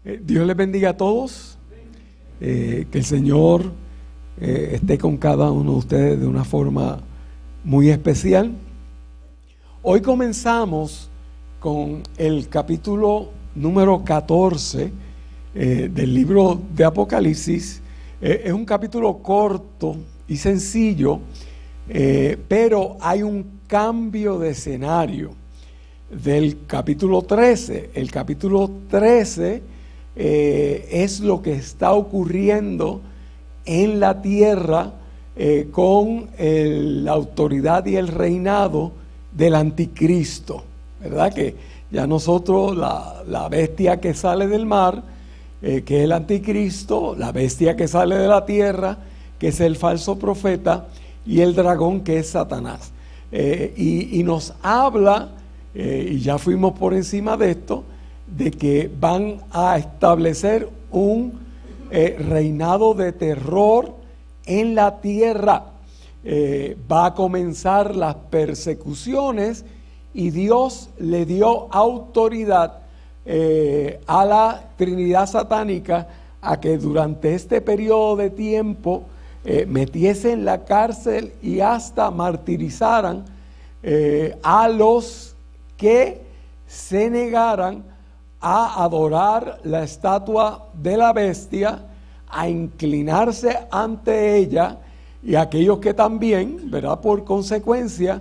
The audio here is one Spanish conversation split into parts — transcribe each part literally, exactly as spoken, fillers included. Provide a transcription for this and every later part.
Eh, Dios les bendiga a todos, eh, que el Señor eh, esté con cada uno de ustedes de una forma muy especial. Hoy comenzamos con el capítulo número catorce eh, del libro de Apocalipsis. Eh, es un capítulo corto y sencillo, eh, pero hay un cambio de escenario del capítulo trece. El capítulo trece eh, es lo que está ocurriendo en la tierra eh, con el, la autoridad y el reinado del anticristo, ¿verdad? Que ya nosotros, la, la bestia que sale del mar, eh, que es el anticristo, la bestia que sale de la tierra, que es el falso profeta, y el dragón, que es Satanás. Eh, y, y nos habla, eh, y ya fuimos por encima de esto, de que van a establecer un eh, reinado de terror en la tierra. Eh, va a comenzar las persecuciones y Dios le dio autoridad eh, a la Trinidad satánica a que durante este periodo de tiempo eh, metiese en la cárcel y hasta martirizaran eh, a los que se negaran a adorar la estatua de la bestia, a inclinarse ante ella, y aquellos que también, ¿verdad?, por consecuencia,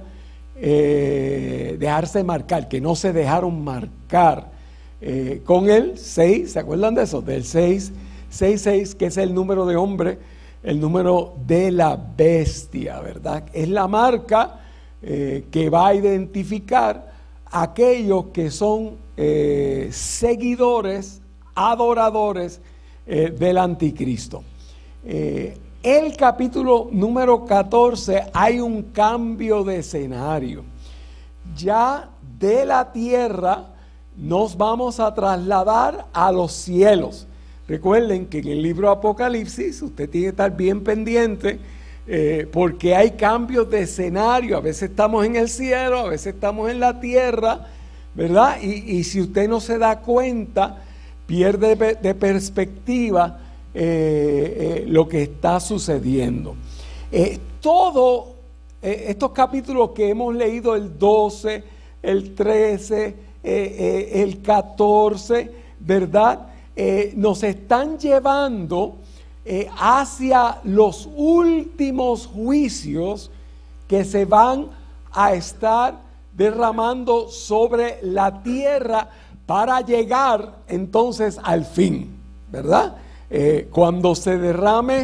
eh, dejarse marcar, que no se dejaron marcar eh, con el seis, ¿se acuerdan de eso? Del seis, seis, seis, que es el número de hombre, el número de la bestia, ¿verdad? Es la marca eh, que va a identificar a aquellos que son eh, seguidores, adoradores eh, del anticristo. Eh, el capítulo número catorce hay un cambio de escenario. Ya de la tierra nos vamos a trasladar a los cielos. Recuerden que en el libro de Apocalipsis usted tiene que estar bien pendiente eh, porque hay cambios de escenario. A veces estamos en el cielo, a veces estamos en la tierra, ¿verdad? Y, y si usted no se da cuenta, pierde de, de perspectiva eh, eh, lo que está sucediendo. Eh, todo eh, estos capítulos que hemos leído, el doce, el trece, eh, eh, el catorce, ¿verdad? Eh, nos están llevando eh, hacia los últimos juicios que se van a estar derramando sobre la tierra para llegar entonces al fin, ¿verdad? Eh, cuando se derrame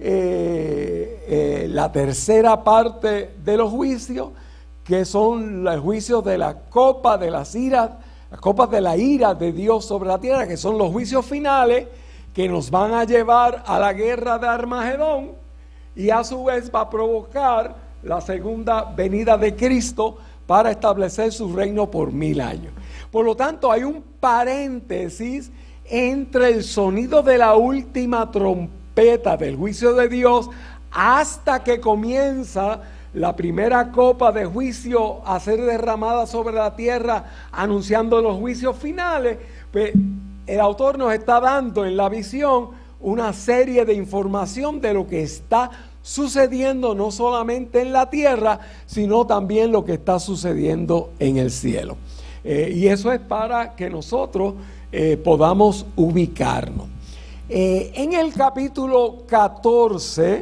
eh, eh, la tercera parte de los juicios, que son los juicios de la copa de las iras, las copas de la ira de Dios sobre la tierra, que son los juicios finales que nos van a llevar a la guerra de Armagedón, y a su vez va a provocar la segunda venida de Cristo para establecer su reino por mil años. Por lo tanto, hay un paréntesis entre el sonido de la última trompeta del juicio de Dios hasta que comienza la primera copa de juicio a ser derramada sobre la tierra, anunciando los juicios finales. Pues el autor nos está dando en la visión una serie de información de lo que está sucediendo no solamente en la tierra, sino también lo que está sucediendo en el cielo. Eh, y eso es para que nosotros eh, podamos ubicarnos. Eh, en el capítulo catorce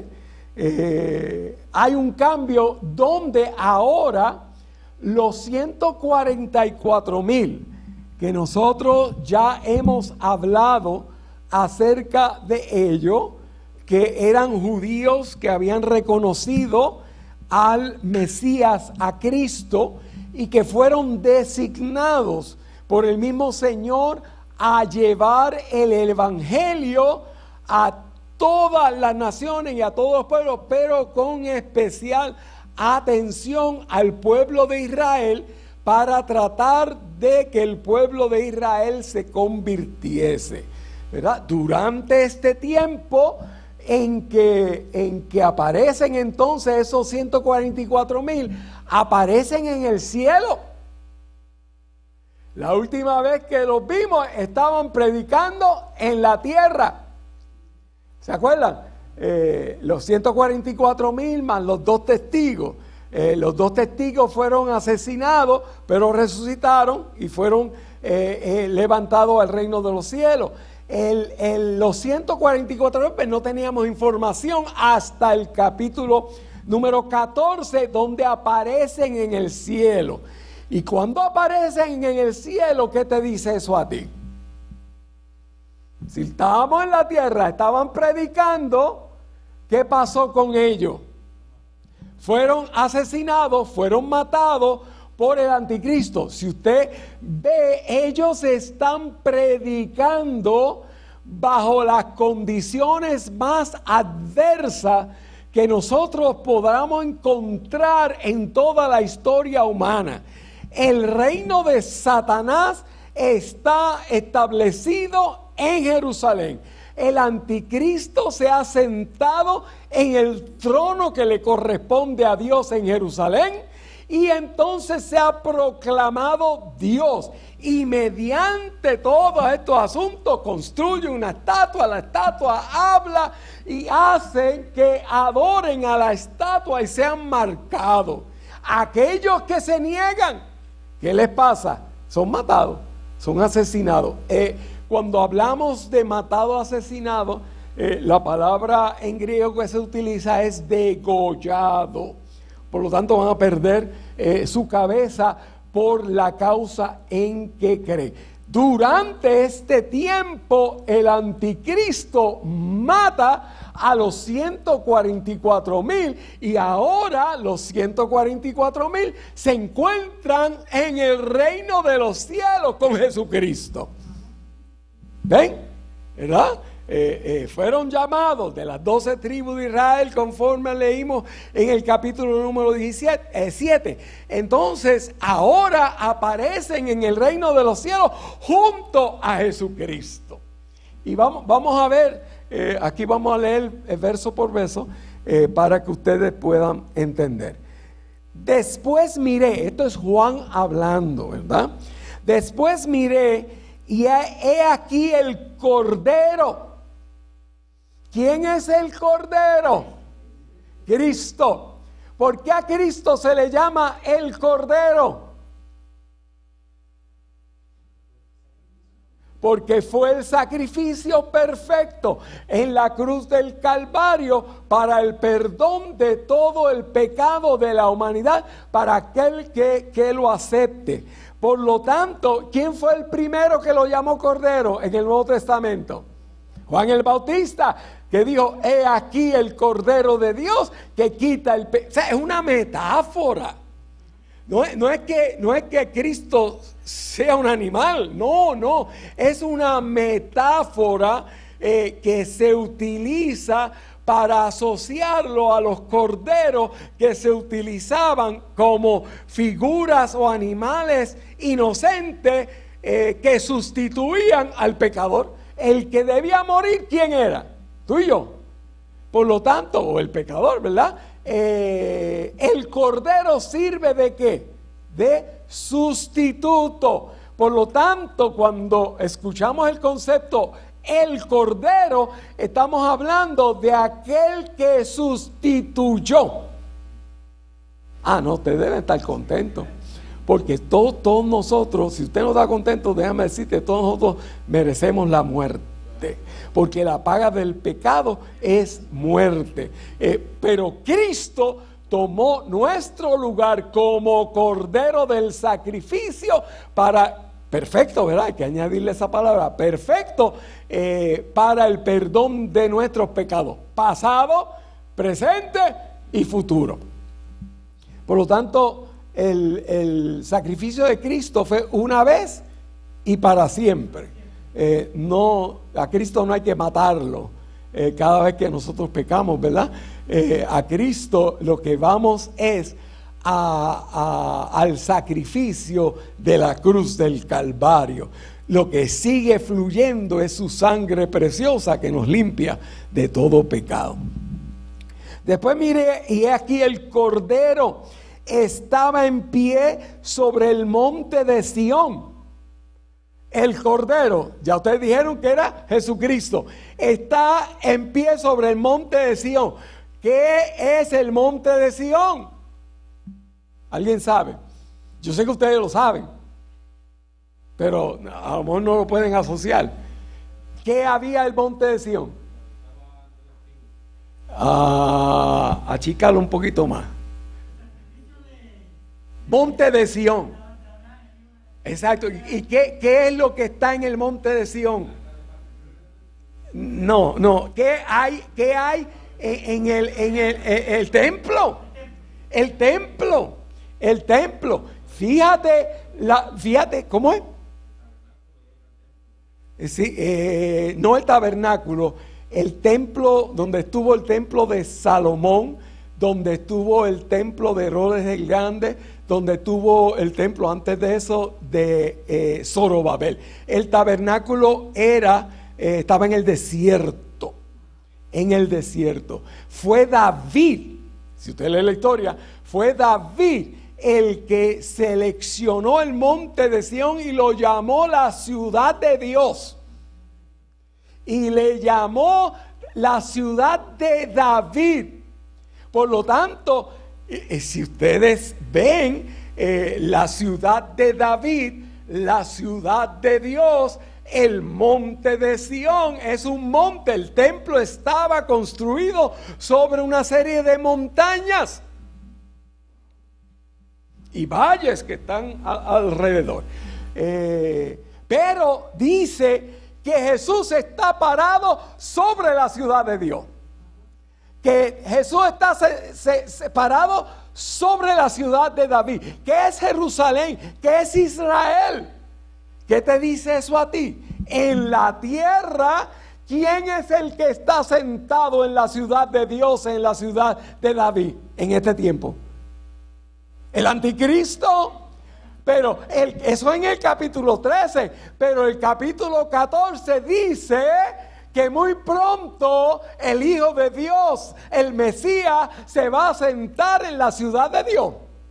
eh, hay un cambio donde ahora los ciento cuarenta y cuatro mil que nosotros ya hemos hablado acerca de ello, que eran judíos que habían reconocido al Mesías, a Cristo, y que fueron designados por el mismo Señor a llevar el evangelio a todas las naciones y a todos los pueblos, pero con especial atención al pueblo de Israel, para tratar de que el pueblo de Israel se convirtiese, ¿verdad? Durante este tiempo en que, en que aparecen entonces esos ciento cuarenta y cuatro mil, aparecen en el cielo. La última vez que los vimos estaban predicando en la tierra. ¿Se acuerdan? Eh, los ciento cuarenta y cuatro mil más los dos testigos. Eh, los dos testigos fueron asesinados, pero resucitaron y fueron eh, eh, levantados al reino de los cielos. El, el, los ciento cuarenta y cuatro mil pues no teníamos información hasta el capítulo número catorce, donde aparecen en el cielo. Y cuando aparecen en el cielo, ¿qué te dice eso a ti? Si estábamos en la tierra, estaban predicando, ¿qué pasó con ellos? Fueron asesinados, fueron matados por el anticristo. Si usted ve, ellos están predicando bajo las condiciones más adversas que nosotros podamos encontrar en toda la historia humana. El reino de Satanás está establecido en Jerusalén. El anticristo se ha sentado en el trono que le corresponde a Dios en Jerusalén, y entonces se ha proclamado Dios, y mediante todos estos asuntos construye una estatua. La estatua habla y hace que adoren a la estatua y sean marcados. Aquellos que se niegan, ¿qué les pasa? Son matados, son asesinados. Eh, cuando hablamos de matado, asesinado, eh, la palabra en griego que se utiliza es degollado. Por lo tanto, van a perder eh, su cabeza por la causa en que cree. Durante este tiempo, el anticristo mata a los ciento cuarenta y cuatro mil, y ahora los ciento cuarenta y cuatro mil se encuentran en el reino de los cielos con Jesucristo. ¿Ven? ¿Verdad? Eh, eh, fueron llamados de las doce tribus de Israel, conforme leímos en el capítulo número diecisiete, eh, siete. Entonces ahora aparecen en el reino de los cielos junto a Jesucristo. Y vamos, vamos a ver, eh, aquí vamos a leer verso por verso eh, para que ustedes puedan entender. Después miré, esto es Juan hablando, ¿verdad? Después miré y he, he aquí el Cordero. ¿Quién es el Cordero? Cristo. ¿Por qué a Cristo se le llama el Cordero? Porque fue el sacrificio perfecto en la cruz del Calvario para el perdón de todo el pecado de la humanidad, para aquel que, que lo acepte. Por lo tanto, ¿quién fue el primero que lo llamó Cordero en el Nuevo Testamento? Juan el Bautista, que dijo: he aquí el Cordero de Dios que quita el pecado. O sea, es una metáfora. No es, no es que, no es que Cristo sea un animal, no, no. Es una metáfora eh, que se utiliza para asociarlo a los corderos que se utilizaban como figuras o animales inocentes eh, que sustituían al pecador. El que debía morir, ¿quién era? Tú y yo. Por lo tanto, o el pecador, ¿verdad? Eh, el cordero sirve ¿de qué? De sustituto. Por lo tanto, cuando escuchamos el concepto el cordero, estamos hablando de aquel que sustituyó. Ah, no, ustedes deben estar contentos, porque todos, todos nosotros, si usted no está contento, déjame decirte, todos nosotros merecemos la muerte, porque la paga del pecado es muerte. Eh, pero Cristo tomó nuestro lugar como cordero del sacrificio para, perfecto, ¿verdad? Hay que añadirle esa palabra, perfecto, eh, para el perdón de nuestros pecados, pasado, presente y futuro. Por lo tanto, el, el sacrificio de Cristo fue una vez y para siempre. Eh, no, a Cristo no hay que matarlo eh, cada vez que nosotros pecamos, ¿verdad? Eh, a Cristo lo que vamos es a, a, al sacrificio de la cruz del Calvario. Lo que sigue fluyendo es su sangre preciosa que nos limpia de todo pecado. Después mire, y he aquí el Cordero estaba en pie sobre el monte de Sión. El Cordero, ya ustedes dijeron que era Jesucristo, está en pie sobre el monte de Sión. ¿Qué es el monte de Sión? ¿Alguien sabe? Yo sé que ustedes lo saben, pero a lo mejor no lo pueden asociar. ¿Qué había el monte de Sión? Ah, achícalo un poquito más. Monte de Sión. Exacto. ¿Y qué, qué es lo que está en el monte de Sión? No, no. ¿Qué hay, qué hay en, en, el, en el, el, el templo? El templo. El templo. Fíjate, la, fíjate, ¿cómo es? Sí, eh, no el tabernáculo, el templo donde estuvo el templo de Salomón, donde estuvo el templo de Herodes el Grande, donde estuvo el templo antes de eso de eh, Zorobabel. El tabernáculo era, eh, estaba en el desierto, en el desierto. Fue David, si usted lee la historia, fue David el que seleccionó el monte de Sión y lo llamó la ciudad de Dios. Y le llamó la ciudad de David. Por lo tanto, eh, si ustedes ven eh, la ciudad de David, la ciudad de Dios, el monte de Sión es un monte. El templo estaba construido sobre una serie de montañas y valles que están a, alrededor. Eh, pero dice que Jesús está parado sobre la ciudad de Dios. Que Jesús está se, se, se parado sobre la ciudad de David. ¿Qué es Jerusalén? ¿Qué es Israel? ¿Qué te dice eso a ti? En la tierra, ¿quién es el que está sentado en la ciudad de Dios, en la ciudad de David en este tiempo? El anticristo. Pero el, eso en el capítulo trece, pero el capítulo catorce dice que muy pronto el Hijo de Dios, el Mesías, se va a sentar en la ciudad de Dios.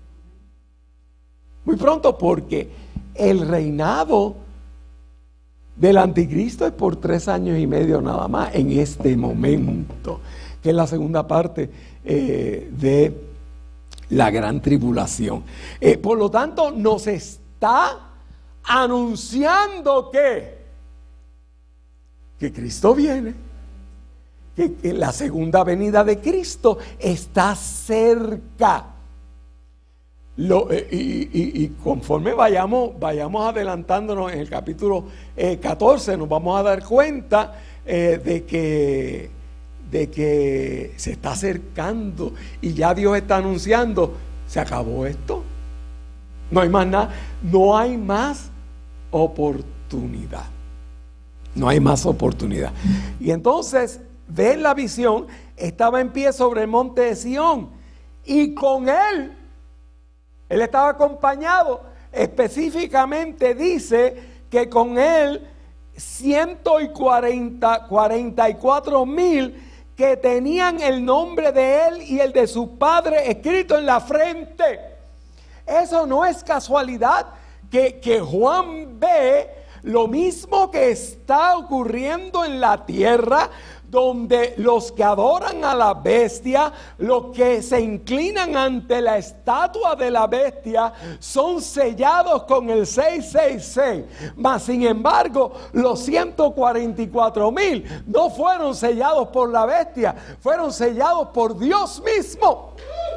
Muy pronto, porque el reinado del anticristo es por tres años y medio nada más en este momento, que es la segunda parte eh, de la gran tribulación. Eh, por lo tanto, nos está anunciando que, que Cristo viene, que, que la segunda venida de Cristo está cerca. Lo, eh, y, y, y conforme vayamos, vayamos adelantándonos en el capítulo eh, catorce, nos vamos a dar cuenta eh, de que de que se está acercando y ya Dios está anunciando, se acabó esto, no hay más nada, no hay más oportunidad, no hay más oportunidad. Y entonces ven la visión, estaba en pie sobre el monte de Sión y con él, él estaba acompañado, específicamente dice que con él ciento cuarenta, cuarenta y cuatro mil que tenían el nombre de él y el de su padre escrito en la frente. Eso no es casualidad que, que Juan ve lo mismo que está ocurriendo en la tierra, donde los que adoran a la bestia, los que se inclinan ante la estatua de la bestia, son sellados con el seiscientos sesenta y seis. Mas sin embargo, los ciento cuarenta y cuatro mil no fueron sellados por la bestia, fueron sellados por Dios mismo.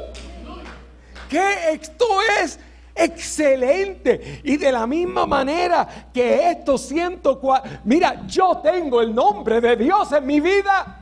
¿Qué esto es? Excelente. Y de la misma manera que estos ciento cuatro, mira, yo tengo el nombre de Dios en mi vida.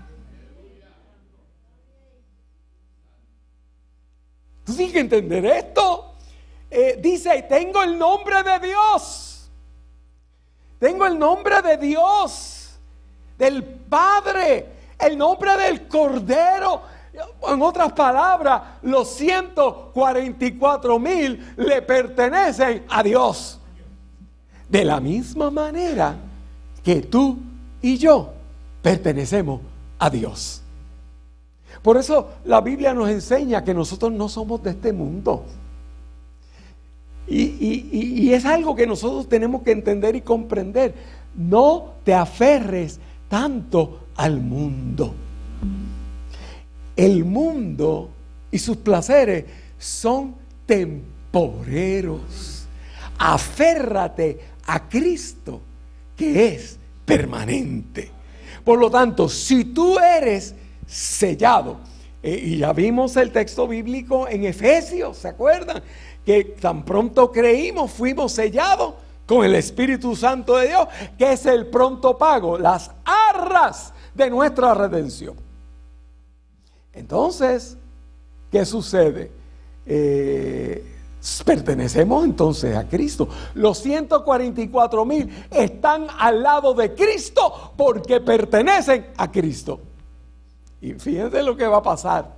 ¿Tú tienes que entender esto? Eh, dice, tengo el nombre de Dios. Tengo el nombre de Dios, del Padre, el nombre del Cordero. En otras palabras, los ciento cuarenta y cuatro mil le pertenecen a Dios. De la misma manera que tú y yo pertenecemos a Dios. Por eso la Biblia nos enseña que nosotros no somos de este mundo. Y, y, y, y es algo que nosotros tenemos que entender y comprender. No te aferres tanto al mundo. El mundo y sus placeres son temporeros. Aférrate a Cristo, que es permanente. Por lo tanto, si tú eres sellado, eh, y ya vimos el texto bíblico en Efesios, ¿se acuerdan? Que tan pronto creímos, fuimos sellados con el Espíritu Santo de Dios, que es el pronto pago, las arras de nuestra redención. Entonces, ¿qué sucede? Eh, pertenecemos entonces a Cristo. Los ciento cuarenta y cuatro mil están al lado de Cristo porque pertenecen a Cristo. Y fíjense lo que va a pasar.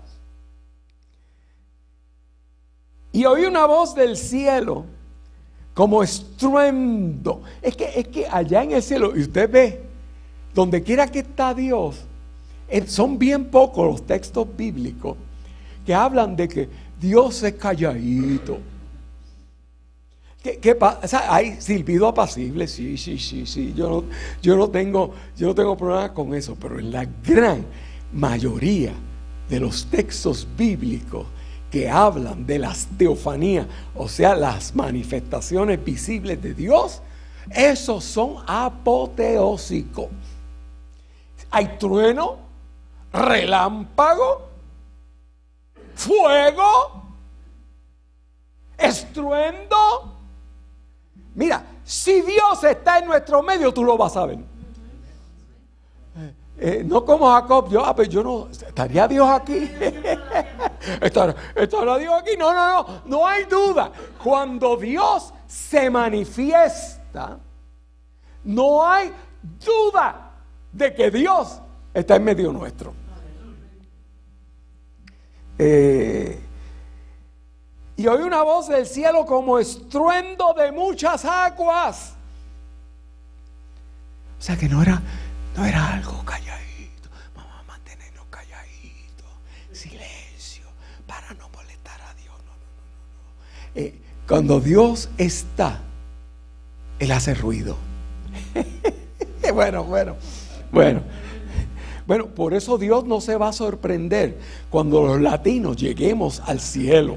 Y oí una voz del cielo como estruendo. Es que, es que allá en el cielo, y usted ve, donde quiera que está Dios, son bien pocos los textos bíblicos que hablan de que Dios es calladito. ¿Qué, qué pasa? O sea, hay silbido apacible, sí, sí, sí, sí. Yo no, yo no tengo, yo no tengo problema con eso, pero en la gran mayoría de los textos bíblicos que hablan de las teofanías, o sea, las manifestaciones visibles de Dios, esos son apoteósicos. Hay trueno, relámpago, fuego, estruendo. Mira, si Dios está en nuestro medio, tú lo vas a ver. Eh, eh, no como Jacob, yo, ah, pues yo no, ¿estaría Dios aquí? ¿Estará, ¿Estará Dios aquí? No, no, no, no hay duda. Cuando Dios se manifiesta, no hay duda de que Dios está en medio nuestro. Eh, y oí una voz del cielo como estruendo de muchas aguas. O sea que no era, no era algo calladito. Vamos a mantenernos calladitos, silencio, para no molestar a Dios. No, no, no, no. Eh, cuando Dios está, Él hace ruido. Bueno, bueno, bueno. Bueno, por eso Dios no se va a sorprender cuando los latinos lleguemos al cielo.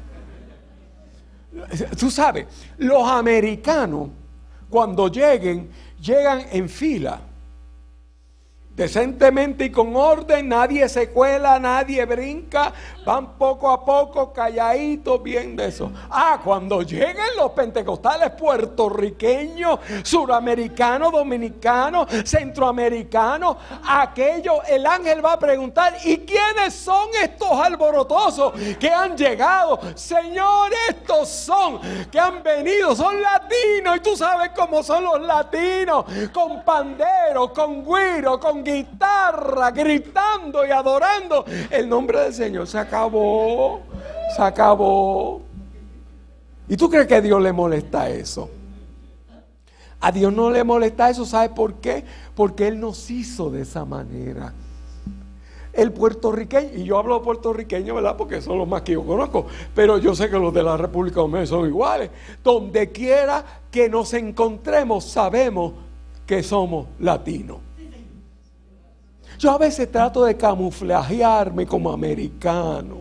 Tú sabes, los americanos cuando lleguen, llegan en fila, decentemente y con orden, nadie se cuela, nadie brinca, van poco a poco, calladitos, bien de eso. Ah, cuando lleguen los pentecostales puertorriqueños, suramericanos, dominicanos, centroamericanos, aquello, el ángel va a preguntar, ¿y quiénes son estos alborotosos que han llegado? Señor, estos son que han venido, son latinos, y tú sabes cómo son los latinos, con pandero, con güiro, con guitarra, gritando y adorando el nombre del Señor. Se acabó, se acabó. ¿Y tú crees que a Dios le molesta eso? A Dios no le molesta eso. ¿Sabe por qué? Porque Él nos hizo de esa manera. El puertorriqueño, y yo hablo puertorriqueño, ¿verdad? Porque son los más que yo conozco, pero yo sé que los de la República Dominicana son iguales. Donde quiera que nos encontremos, sabemos que somos latinos. Yo a veces trato de camuflajearme como americano.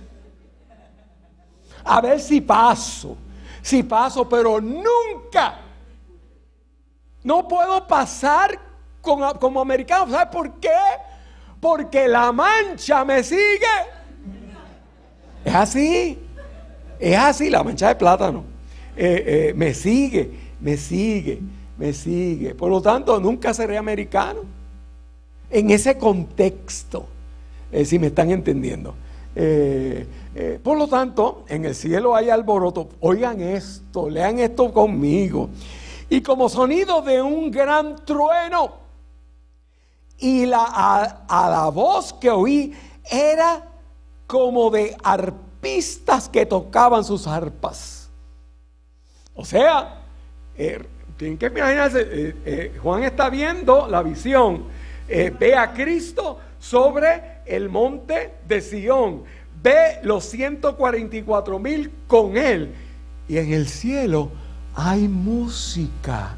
A ver si paso, si paso, pero nunca. No puedo pasar con, como americano. ¿Sabes por qué? Porque la mancha me sigue. Es así, es así, la mancha de plátano. Eh, eh, me sigue, me sigue, me sigue. Por lo tanto, nunca seré americano. En ese contexto, eh, si me están entendiendo. Eh, eh, por lo tanto, en el cielo hay alboroto. Oigan esto, lean esto conmigo. Y como sonido de un gran trueno, y la, a, a la voz que oí era como de arpistas que tocaban sus arpas. O sea, eh, tienen que imaginarse, eh, eh, Juan está viendo la visión. Eh, ve a Cristo sobre el monte de Sión, ve los ciento cuarenta y cuatro mil con Él, y en el cielo hay música.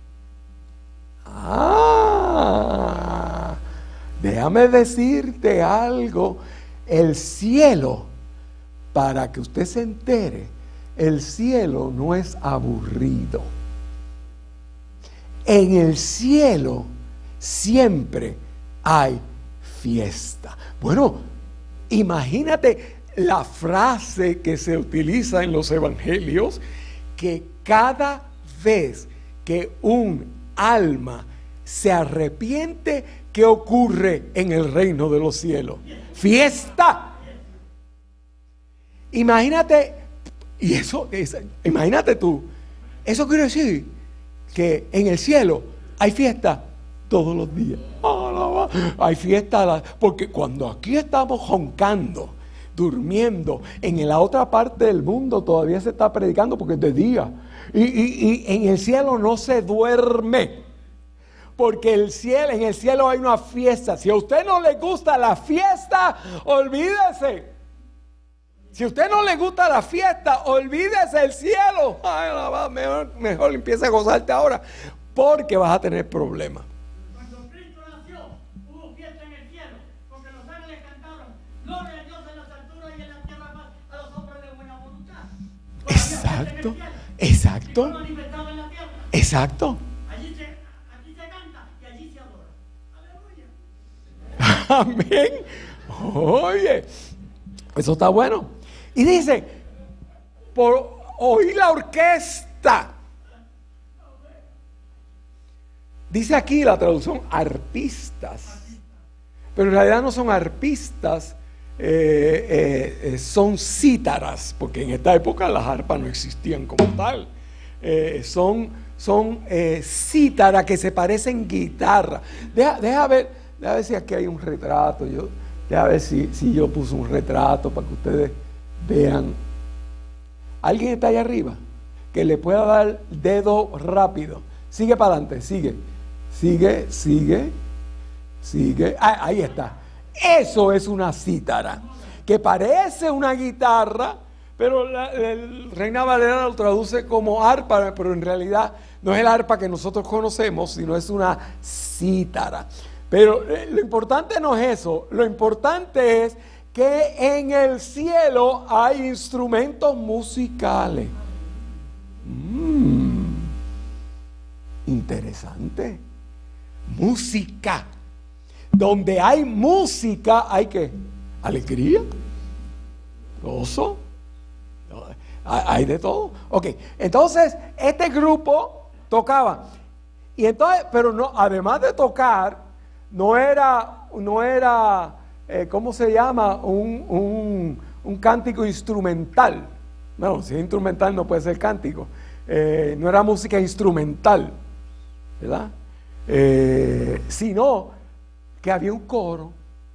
Ah, déjame decirte algo. El cielo, para que usted se entere, el cielo no es aburrido. En el cielo siempre hay fiesta. Bueno, imagínate la frase que se utiliza en los evangelios, que cada vez que un alma se arrepiente, ¿qué ocurre en el reino de los cielos? Fiesta. Imagínate, y eso, es, imagínate tú, eso quiere decir que en el cielo hay fiesta todos los días. Hay fiesta, porque cuando aquí estamos roncando, durmiendo, en la otra parte del mundo todavía se está predicando porque es de día. Y, y, y en el cielo no se duerme, porque el cielo, en el cielo hay una fiesta. Si a usted no le gusta la fiesta, olvídese. Si a usted no le gusta la fiesta, olvídese del cielo. Ay, mejor, mejor empieza a gozarte ahora, porque vas a tener problemas. Cuando Cristo nació, hubo fiesta en el cielo, porque los ángeles cantaron: gloria a Dios en las alturas y en la tierra paz a los hombres de buena voluntad. Exacto, exacto, exacto. Allí se, aquí se canta y allí se adora. Aleluya. Amén. Oye, eso está bueno. Y dice, por oír la orquesta. Dice aquí la traducción arpistas, pero en realidad no son arpistas, eh, eh, son cítaras, porque en esta época las arpas no existían como tal. Eh, son son eh, cítaras que se parecen guitarra. Deja, deja ver, deja ver si aquí hay un retrato. Yo, deja ver si, si yo puse un retrato para que ustedes vean. ¿Alguien está allá arriba? Que le pueda dar dedo rápido. Sigue para adelante, sigue. Sigue, sigue, sigue. Ah, ahí está. Eso es una cítara, que parece una guitarra, pero la, el Reina Valera lo traduce como arpa, pero en realidad no es el arpa que nosotros conocemos, sino es una cítara. Pero eh, lo importante no es eso, lo importante es que en el cielo hay instrumentos musicales. Mm, interesante. Música. Donde hay música hay que alegría, gozo, hay de todo. Ok, entonces este grupo tocaba, y entonces, pero no, además de tocar, no era, no era, eh, ¿cómo se llama? Un, un, un cántico instrumental. No, si es instrumental no puede ser cántico. Eh, no era música instrumental, ¿verdad? Eh, sino que había un coro.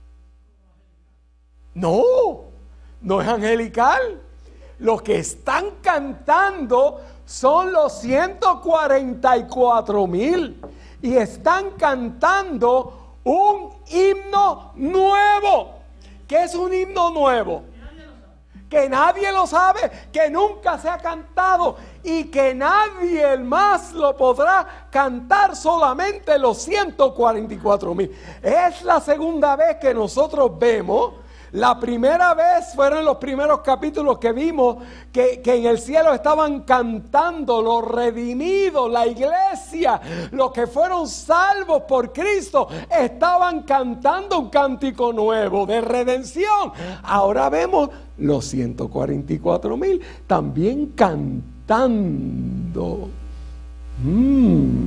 No, no es angelical. Los que están cantando son los ciento cuarenta y cuatro mil y están cantando un himno nuevo. ¿Qué es un himno nuevo? Que nadie lo sabe, que nunca se ha cantado y que nadie más lo podrá cantar, solamente los ciento cuarenta y cuatro mil. Es la segunda vez que nosotros vemos. La primera vez fueron los primeros capítulos que vimos que, que en el cielo estaban cantando los redimidos, la iglesia, los que fueron salvos por Cristo, estaban cantando un cántico nuevo de redención. Ahora vemos los ciento cuarenta y cuatro mil también cantando. Mm.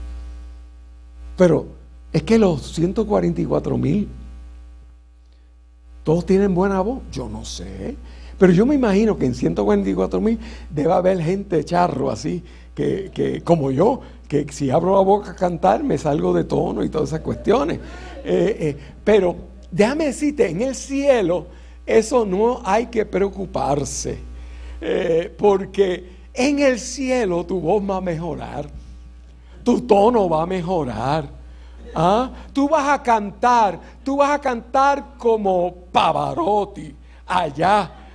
Pero es que los ciento cuarenta y cuatro mil ¿todos tienen buena voz? Yo no sé. Pero yo me imagino que en ciento cuarenta y cuatro mil debe haber gente charro así, que, que como yo, que si abro la boca a cantar me salgo de tono y todas esas cuestiones. Eh, eh, pero déjame decirte, en el cielo eso no hay que preocuparse. Eh, porque en el cielo tu voz va a mejorar, tu tono va a mejorar. ¿Ah? Tú vas a cantar, tú vas a cantar como Pavarotti allá,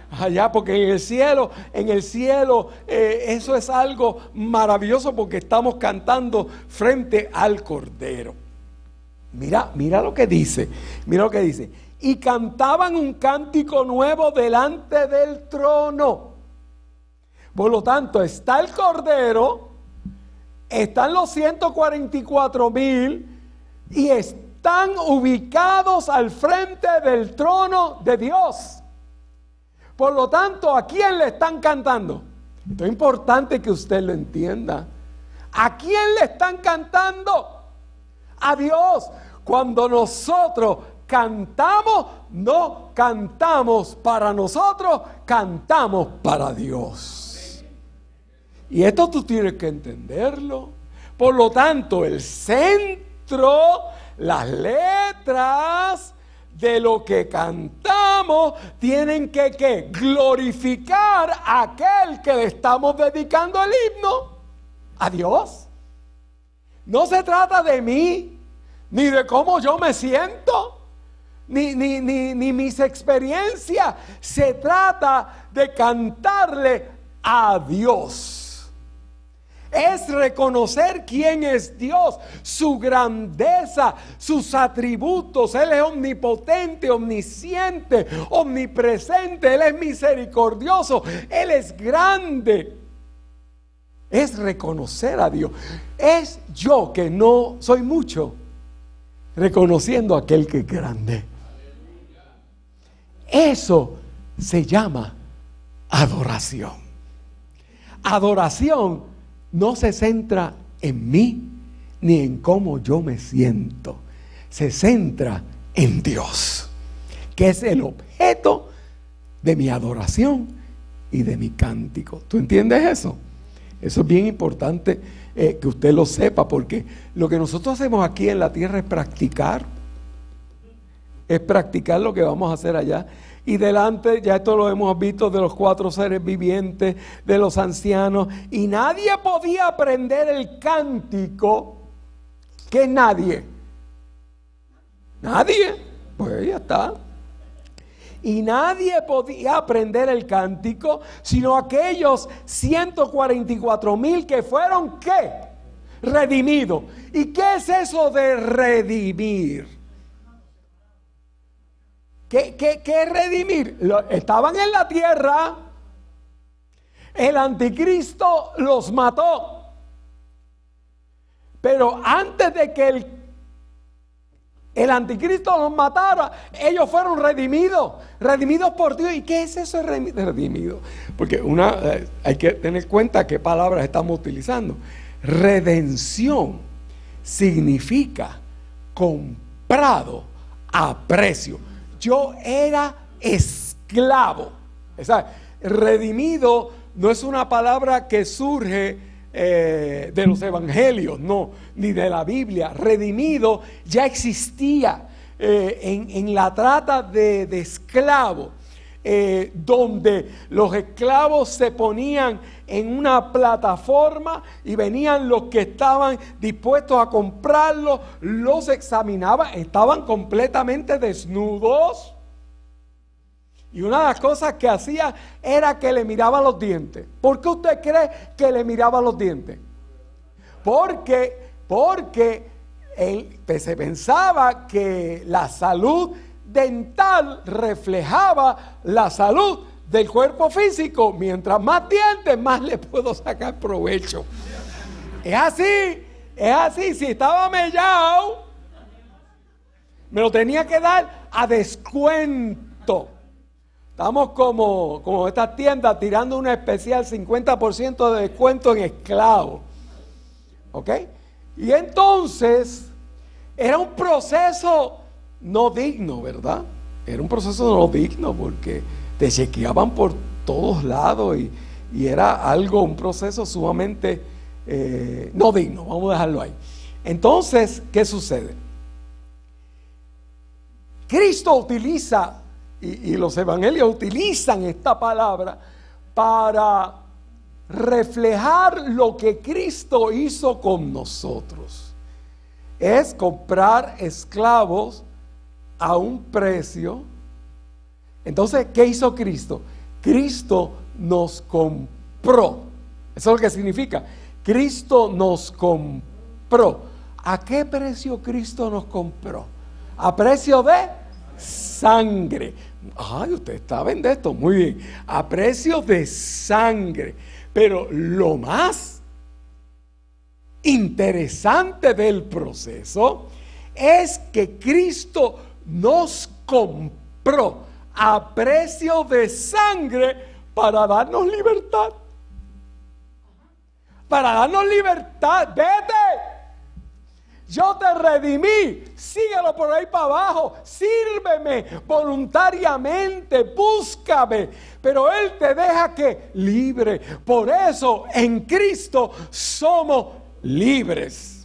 allá, porque en el cielo, en el cielo, eh, eso es algo maravilloso porque estamos cantando frente al Cordero. Mira, mira lo que dice, mira lo que dice. Y cantaban un cántico nuevo delante del trono. Por lo tanto, está el Cordero, están los ciento cuarenta y cuatro mil y están ubicados al frente del trono de Dios. Por lo tanto, ¿a quién le están cantando? Esto es importante que usted lo entienda. ¿A quién le están cantando? A Dios. Cuando nosotros cantamos, no cantamos para nosotros, cantamos para Dios. Y esto tú tienes que entenderlo. Por lo tanto, el centro, las letras de lo que cantamos tienen que ¿qué? Glorificar a aquel que le estamos dedicando el himno, a Dios. No se trata de mí, ni de cómo yo me siento, ni, ni, ni, ni mis experiencias. Se trata de cantarle a Dios. Es reconocer quién es Dios, su grandeza, sus atributos. Él es omnipotente, omnisciente, omnipresente. Él es misericordioso, Él es grande. Es reconocer a Dios. Es yo que no soy mucho, reconociendo a aquel que es grande. Eso se llama adoración. Adoración no se centra en mí ni en cómo yo me siento. Se centra en Dios, que es el objeto de mi adoración y de mi cántico. ¿Tú entiendes eso? Eso es bien importante eh, que usted lo sepa, porque lo que nosotros hacemos aquí en la tierra es practicar. Es practicar lo que vamos a hacer allá. Y delante, ya esto lo hemos visto, de los cuatro seres vivientes, de los ancianos. Y nadie podía aprender el cántico. ¿Qué nadie? Nadie. Pues ya está. Y nadie podía aprender el cántico, sino aquellos ciento cuarenta y cuatro mil que fueron, ¿qué? Redimidos. ¿Y qué es eso de redimir? ¿Qué, qué, qué es redimir? Lo, estaban en la tierra, el anticristo los mató, pero antes de que el, el anticristo los matara, ellos fueron redimidos, redimidos por Dios. ¿Y qué es eso de redimido? Porque una, eh, hay que tener en cuenta qué palabras estamos utilizando. Redención significa comprado a precio. Yo era esclavo. O sea, redimido no es una palabra que surge eh, de los evangelios, no, ni de la Biblia. Redimido ya existía eh, en, en la trata de, de esclavos, eh, donde los esclavos se ponían en una plataforma y venían los que estaban dispuestos a comprarlos, los examinaban, estaban completamente desnudos. Y una de las cosas que hacía era que le miraba los dientes. ¿Por qué usted cree que le miraba los dientes? Porque, porque él, se pensaba que la salud dental reflejaba la salud del cuerpo físico. Mientras más dientes, más le puedo sacar provecho. Es así, es así. Si estaba mellado, me lo tenía que dar a descuento. Estamos como, como estas tiendas tirando una especial cincuenta por ciento de descuento en esclavos. ¿Ok? Y entonces era un proceso no digno, ¿verdad? Era un proceso no digno porque te chequeaban por todos lados y, y era algo, un proceso sumamente eh, no digno. Vamos a dejarlo ahí. Entonces, ¿qué sucede? Cristo utiliza, y, y los evangelios utilizan esta palabra para reflejar lo que Cristo hizo con nosotros. Es comprar esclavos a un precio. Entonces, ¿qué hizo Cristo? Cristo nos compró. Eso es lo que significa. Cristo nos compró. ¿A qué precio Cristo nos compró? A precio de sangre. Ay, ustedes saben de esto, muy bien. A precio de sangre. Pero lo más interesante del proceso es que Cristo nos compró a precio de sangre para darnos libertad. Para darnos libertad. Vete. Yo te redimí, síguelo por ahí para abajo, sírveme voluntariamente, búscame, pero Él te deja que libre. Por eso en Cristo somos libres.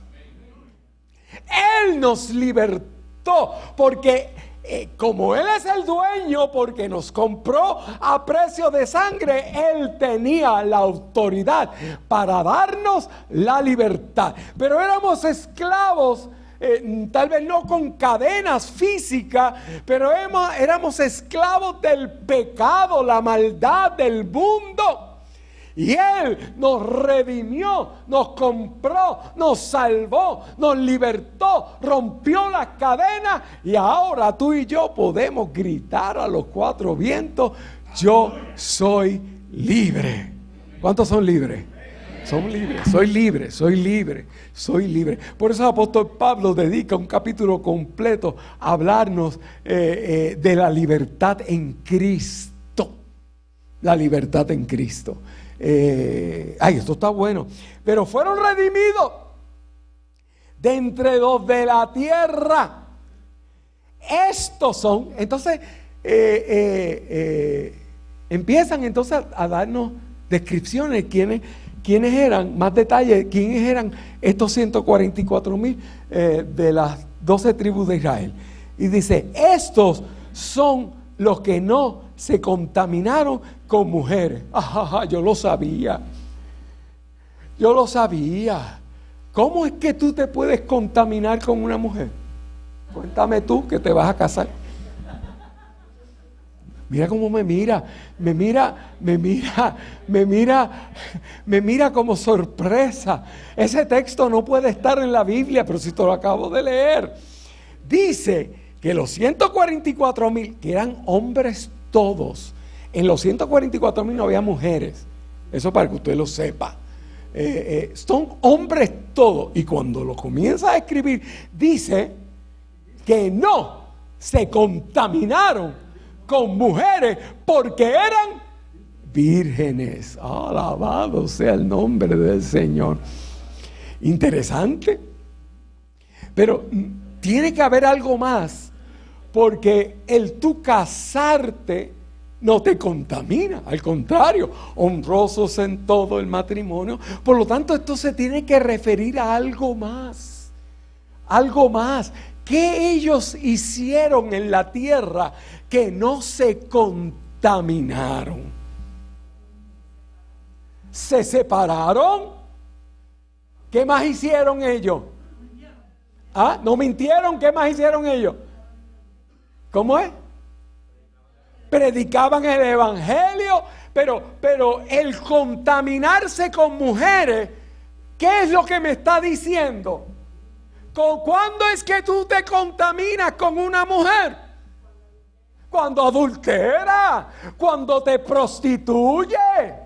Él nos libertó porque eh, como Él es el dueño, porque nos compró a precio de sangre, Él tenía la autoridad para darnos la libertad. Pero éramos esclavos, eh, tal vez no con cadenas físicas, pero éramos, éramos esclavos del pecado, la maldad del mundo. Y Él nos redimió, nos compró, nos salvó, nos libertó, rompió las cadenas y ahora tú y yo podemos gritar a los cuatro vientos: yo soy libre. ¿Cuántos son libres? Son libres, soy libre, soy libre, soy libre. Por eso el apóstol Pablo dedica un capítulo completo a hablarnos eh, eh, de la libertad en Cristo. La libertad en Cristo. Eh, ay, esto está bueno. Pero fueron redimidos de entre los de la tierra. Estos son. Entonces, eh, eh, eh, empiezan entonces a, a darnos descripciones. ¿Quiénes, quiénes eran? Más detalles. ¿Quiénes eran estos ciento cuarenta y cuatro mil eh, de las doce tribus de Israel? Y dice: estos son los que no se contaminaron con mujeres. Ajá, yo lo sabía. Yo lo sabía. ¿Cómo es que tú te puedes contaminar con una mujer? Cuéntame tú que te vas a casar. Mira cómo me mira, me mira, me mira, me mira, me mira como sorpresa. Ese texto no puede estar en la Biblia, pero si te lo acabo de leer. Dice que los ciento cuarenta y cuatro mil, que eran hombres todos, en los ciento cuarenta y cuatro mil no había mujeres. Eso para que usted lo sepa. Eh, eh, son hombres todos. Y cuando lo comienza a escribir, dice que no se contaminaron con mujeres porque eran vírgenes. Alabado sea el nombre del Señor. Interesante. Pero tiene que haber algo más, porque el tú casarte no te contamina, al contrario, honrosos en todo el matrimonio. Por lo tanto, esto se tiene que referir a algo más, algo más. ¿Qué ellos hicieron en la tierra que no se contaminaron? ¿Se separaron? ¿Qué más hicieron ellos? ¿Ah? ¿No mintieron? ¿Qué más hicieron ellos? ¿Cómo es? Predicaban el evangelio, pero, pero el contaminarse con mujeres, ¿qué es lo que me está diciendo? ¿Cuándo es que tú te contaminas con una mujer? Cuando adultera, cuando te prostituye.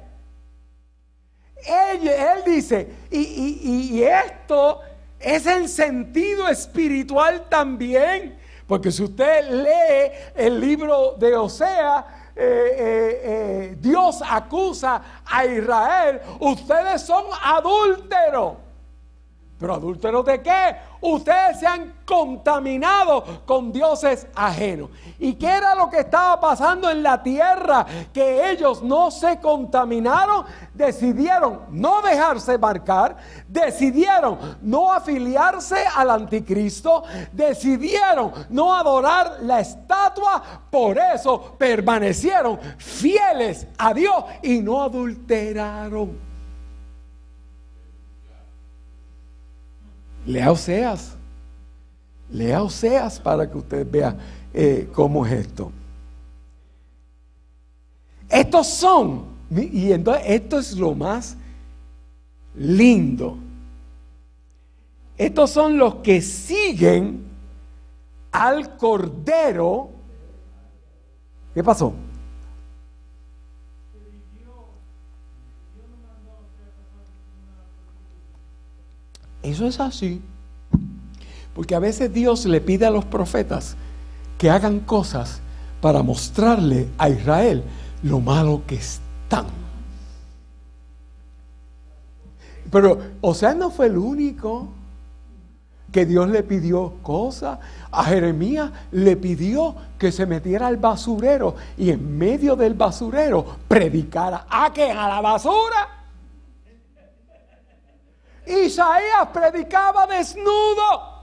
Él, él dice, y, y, y esto es en sentido espiritual también. Porque si usted lee el libro de Oseas, eh, eh, eh, Dios acusa a Israel: ustedes son adúlteros. ¿Pero adúlteros de qué? Ustedes se han contaminado con dioses ajenos. ¿Y qué era lo que estaba pasando en la tierra? Que ellos no se contaminaron, decidieron no dejarse marcar, decidieron no afiliarse al anticristo, decidieron no adorar la estatua, por eso permanecieron fieles a Dios y no adulteraron. Lea Oseas, lea Oseas para que usted vea eh, cómo es esto. Estos son, y entonces esto es lo más lindo. Estos son los que siguen al Cordero. ¿Qué pasó? Eso es así. Porque a veces Dios le pide a los profetas que hagan cosas para mostrarle a Israel lo malo que están. Pero Oseas no fue el único que Dios le pidió cosas. A Jeremías le pidió que se metiera al basurero y en medio del basurero predicara. ¿A qué? ¿A la basura? Isaías predicaba desnudo.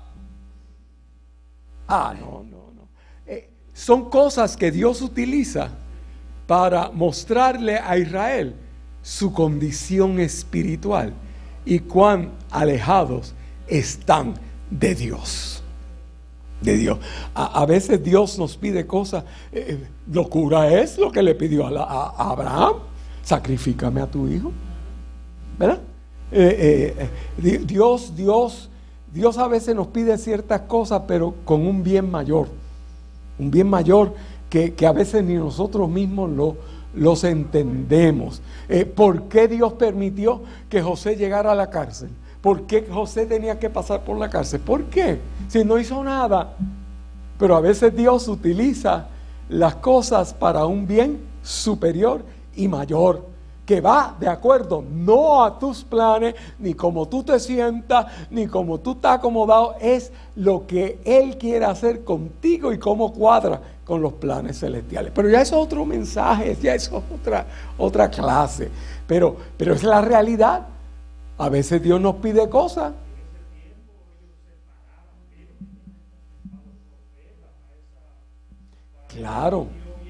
Ah, no, no, no. Eh, son cosas que Dios utiliza para mostrarle a Israel su condición espiritual y cuán alejados están de Dios. De Dios. A, a veces Dios nos pide cosas. Eh, locura es lo que le pidió a, la, a, a Abraham. Sacrifícame a tu hijo. ¿Verdad? Eh, eh, Dios, Dios, Dios a veces nos pide ciertas cosas, pero con un bien mayor. Un bien mayor que, que a veces ni nosotros mismos lo, los entendemos. Eh, ¿Por qué Dios permitió que José llegara a la cárcel? ¿Por qué José tenía que pasar por la cárcel? ¿Por qué? Si no hizo nada. Pero a veces Dios utiliza las cosas para un bien superior y mayor, que va de acuerdo no a tus planes, ni como tú te sientas, ni como tú estás acomodado. Es lo que Él quiere hacer contigo y cómo cuadra con los planes celestiales. Pero ya eso es otro mensaje, ya eso es otra, otra clase. Pero, pero es la realidad. A veces Dios nos pide cosas. Claro.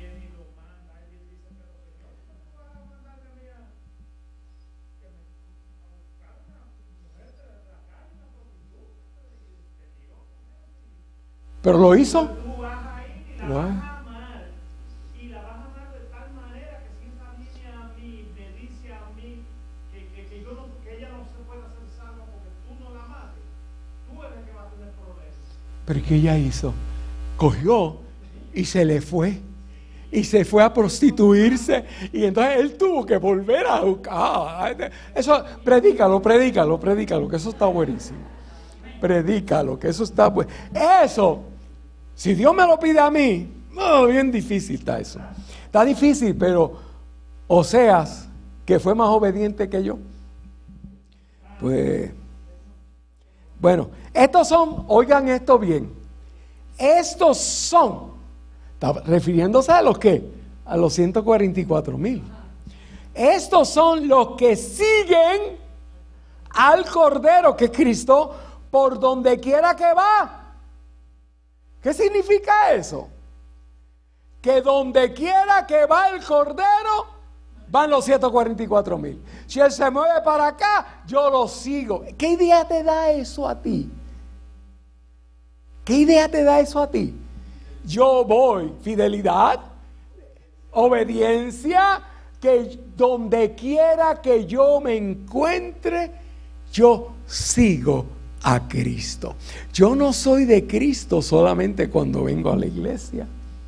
Pero lo hizo. Tú vas a ir y la No. vas a amar. Y la vas a amar de tal manera que si esa niña a mí me dice a mí que, que, que, yo no, que ella no se puede hacer salva porque tú no la mates, tú eres el que va a tener problemas. Pero ¿qué ella hizo? Cogió y se le fue. Y se fue a prostituirse. Y entonces él tuvo que volver a buscar. Eso, predícalo, predícalo, predícalo, que eso está buenísimo. Predícalo, que eso está bueno. Eso, si Dios me lo pide a mí, oh, bien difícil está eso. Está difícil, pero Oseas, que fue más obediente que yo, pues, bueno, estos son, oigan esto bien, estos son, está refiriéndose a los que, a los ciento cuarenta y cuatro mil. Estos son los que siguen al Cordero, que es Cristo, por donde quiera que va. ¿Qué significa eso? Que donde quiera que va el Cordero, van los ciento cuarenta y cuatro mil. Si Él se mueve para acá, yo lo sigo. ¿Qué idea te da eso a ti? ¿Qué idea te da eso a ti? Yo voy, fidelidad, obediencia, que donde quiera que yo me encuentre, yo sigo a Cristo. Yo no soy de Cristo solamente cuando vengo a la iglesia.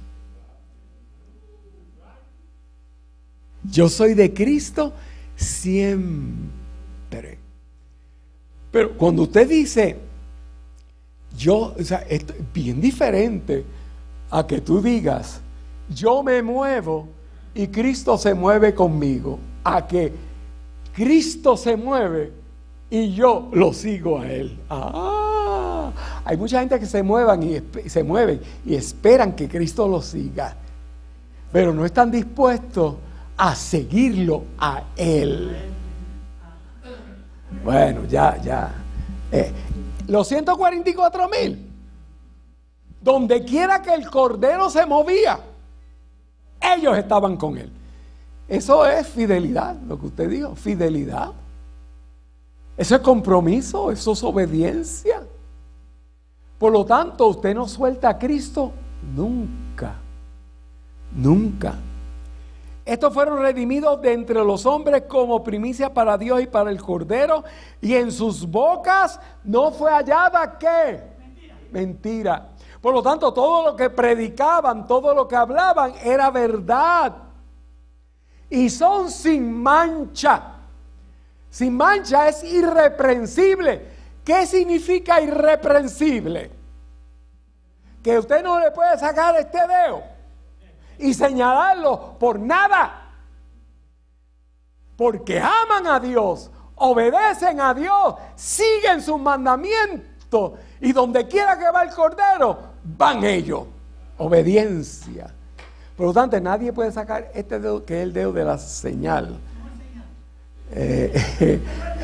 Yo soy de Cristo siempre. Pero cuando usted dice, yo, o sea, esto es bien diferente a que tú digas, yo me muevo y Cristo se mueve conmigo, a que Cristo se mueve y yo lo sigo a Él. Ah, hay mucha gente que se muevan y se mueven y esperan que Cristo lo siga, pero no están dispuestos a seguirlo a Él. Bueno, ya, ya. Eh, los ciento cuarenta y cuatro mil, donde quiera que el Cordero se movía, ellos estaban con Él. Eso es fidelidad, lo que usted dijo, fidelidad. Eso es compromiso, eso es obediencia. Por lo tanto, usted no suelta a Cristo nunca, nunca. Estos fueron redimidos de entre los hombres como primicia para Dios y para el Cordero. Y en sus bocas no fue hallada, ¿qué? Mentira. Mentira. Por lo tanto, todo lo que predicaban, todo lo que hablaban era verdad. Y son sin mancha. Sin mancha es irreprensible. ¿Qué significa irreprensible? Que usted no le puede sacar este dedo y señalarlo por nada. Porque aman a Dios, obedecen a Dios, siguen sus mandamientos. Y donde quiera que va el Cordero, van ellos. Obediencia. Por lo tanto, nadie puede sacar este dedo, que es el dedo de la señal. Eh,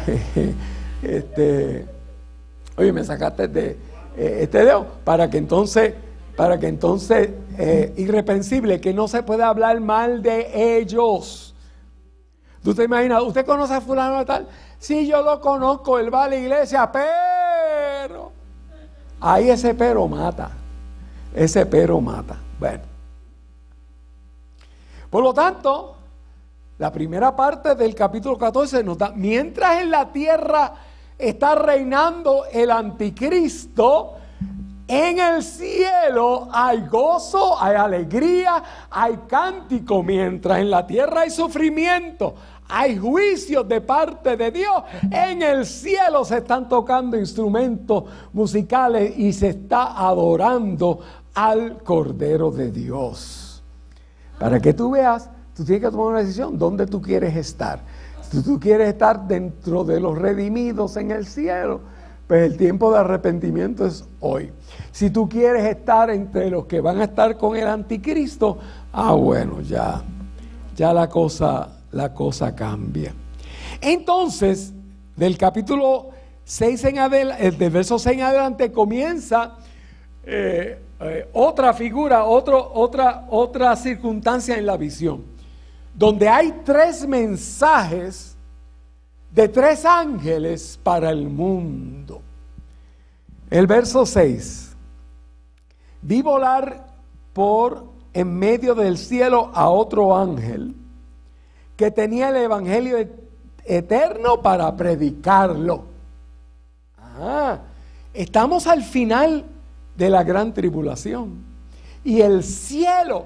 este, oye, me sacaste de eh, este dedo para que entonces, para que entonces, eh, irreprensible, que no se puede hablar mal de ellos. ¿Tú te imaginas? ¿Usted conoce a fulano de tal? Sí, yo lo conozco, él va a la iglesia, pero ahí ese pero mata. Ese pero mata. Bueno. Por lo tanto, la primera parte del capítulo catorce nos da, mientras en la tierra está reinando el anticristo, en el cielo hay gozo, hay alegría, hay cántico. Mientras en la tierra hay sufrimiento, hay juicios de parte de Dios, en el cielo se están tocando instrumentos musicales y se está adorando al Cordero de Dios. Para que tú veas, tú tienes que tomar una decisión, ¿dónde tú quieres estar? Si tú quieres estar dentro de los redimidos en el cielo, pues el tiempo de arrepentimiento es hoy. Si tú quieres estar entre los que van a estar con el anticristo, ah bueno, ya, ya la cosa, la cosa cambia. Entonces, del capítulo seis en adelante, del verso seis en adelante comienza eh, eh, otra figura, otro, otra, otra circunstancia en la visión, donde hay tres mensajes de tres ángeles para el mundo. El verso seis. Vi volar por en medio del cielo a otro ángel que tenía el evangelio eterno para predicarlo. Ah, estamos al final de la gran tribulación y el cielo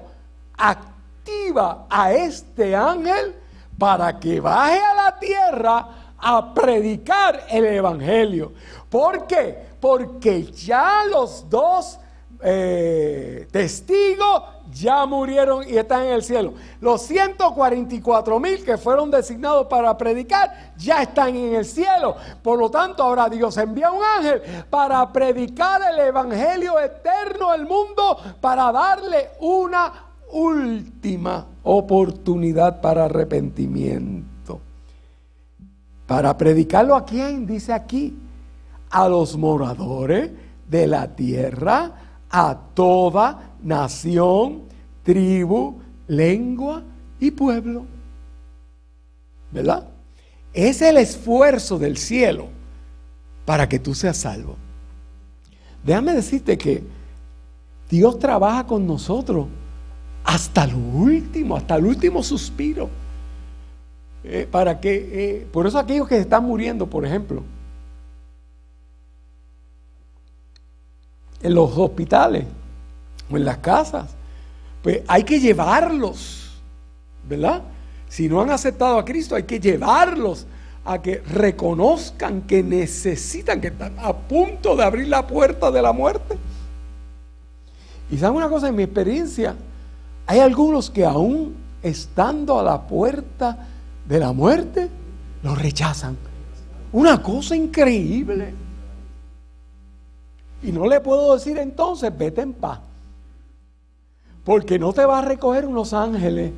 activa a este ángel para que baje a la tierra a predicar el evangelio. ¿Por qué? Porque ya los dos eh, testigos ya murieron y están en el cielo. Los ciento cuarenta y cuatro mil que fueron designados para predicar ya están en el cielo. Por lo tanto, ahora Dios envía un ángel para predicar el evangelio eterno al mundo, para darle una última oportunidad para arrepentimiento. ¿Para predicarlo a quién? Dice aquí, a los moradores de la tierra, a toda nación, tribu, lengua y pueblo. ¿Verdad? Es el esfuerzo del cielo para que tú seas salvo. Déjame decirte que Dios trabaja con nosotros hasta lo último, hasta el último suspiro. Eh, para que, eh, por eso aquellos que se están muriendo, por ejemplo, en los hospitales o en las casas, pues hay que llevarlos, ¿verdad? Si no han aceptado a Cristo, hay que llevarlos a que reconozcan que necesitan, que están a punto de abrir la puerta de la muerte. Y saben una cosa, en mi experiencia, hay algunos que aún estando a la puerta de la muerte, lo rechazan. Una cosa increíble. Y no le puedo decir entonces, vete en paz, porque no te va a recoger unos ángeles.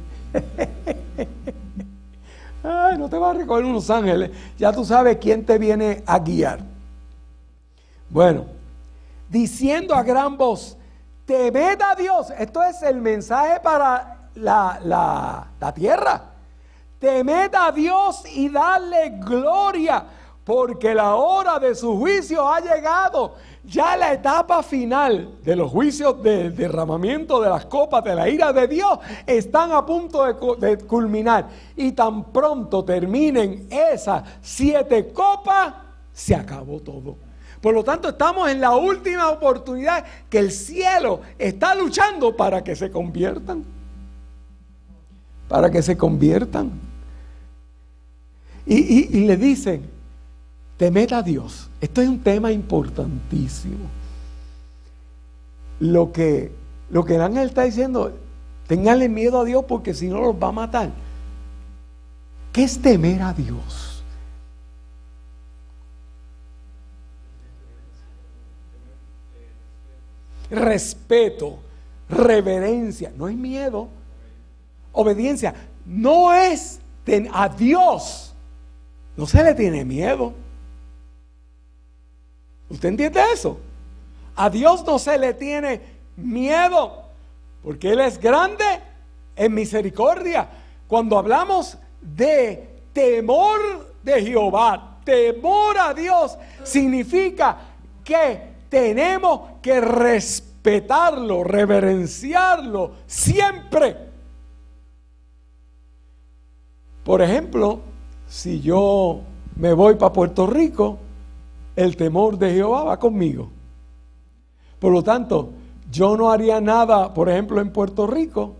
Ay, no te va a recoger unos ángeles. Ya tú sabes quién te viene a guiar. Bueno, diciendo a gran voz, temed a Dios. Esto es el mensaje para la, la, la tierra. Temed a Dios y dale gloria, porque la hora de su juicio ha llegado. Ya la etapa final de los juicios de derramamiento de las copas de la ira de Dios están a punto de, de culminar. Y tan pronto terminen esas siete copas, se acabó todo. Por lo tanto, estamos en la última oportunidad que el cielo está luchando para que se conviertan. Para que se conviertan. Y, y, y le dicen, temed a Dios. Esto es un tema importantísimo. Lo que, lo que el ángel está diciendo, ténganle miedo a Dios porque si no los va a matar. ¿Qué es temer a Dios? Respeto, reverencia, no es miedo. Obediencia, no es ten, a Dios. No se le tiene miedo. ¿Usted entiende eso? A Dios no se le tiene miedo, porque Él es grande en misericordia. Cuando hablamos de temor de Jehová, temor a Dios, significa que tenemos que respetarlo, reverenciarlo siempre. Por ejemplo, si yo me voy para Puerto Rico, el temor de Jehová va conmigo. Por lo tanto, yo no haría nada, por ejemplo, en Puerto Rico,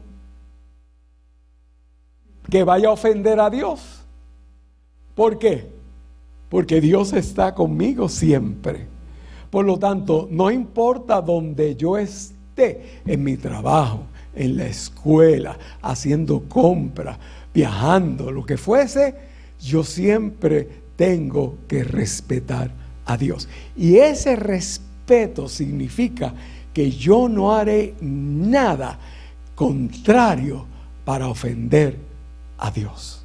que vaya a ofender a Dios. ¿Por qué? Porque Dios está conmigo siempre. Por lo tanto, no importa donde yo esté, en mi trabajo, en la escuela, haciendo compras, viajando, lo que fuese, yo siempre tengo que respetar a Dios. Y ese respeto significa que yo no haré nada contrario para ofender a Dios.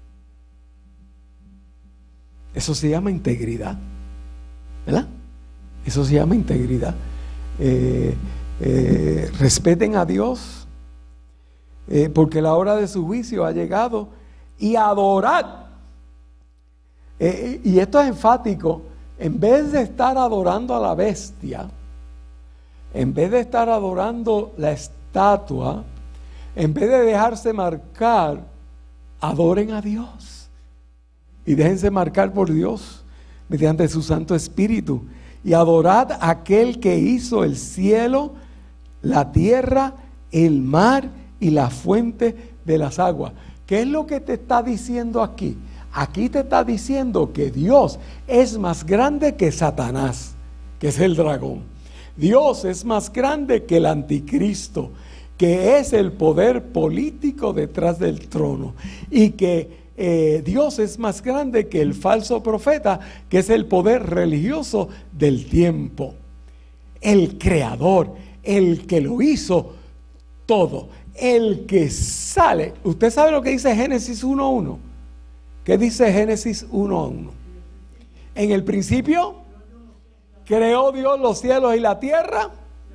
Eso se llama integridad, ¿verdad? Eso se llama integridad. Eh, eh, respeten a Dios, eh, porque la hora de su juicio ha llegado, y adorad. Eh, y esto es enfático. En vez de estar adorando a la bestia, en vez de estar adorando la estatua, en vez de dejarse marcar, adoren a Dios. Y déjense marcar por Dios mediante su Santo Espíritu. Y adorad a aquel que hizo el cielo, la tierra, el mar y la fuente de las aguas. ¿Qué es lo que te está diciendo aquí? Aquí te está diciendo que Dios es más grande que Satanás, que es el dragón. Dios es más grande que el anticristo, que es el poder político detrás del trono. Y que eh, Dios es más grande que el falso profeta, que es el poder religioso del tiempo. El creador, el que lo hizo todo, el que sale. ¿Usted sabe lo que dice Génesis uno uno? ¿Qué dice Génesis uno uno? En el principio creó Dios los cielos y la tierra.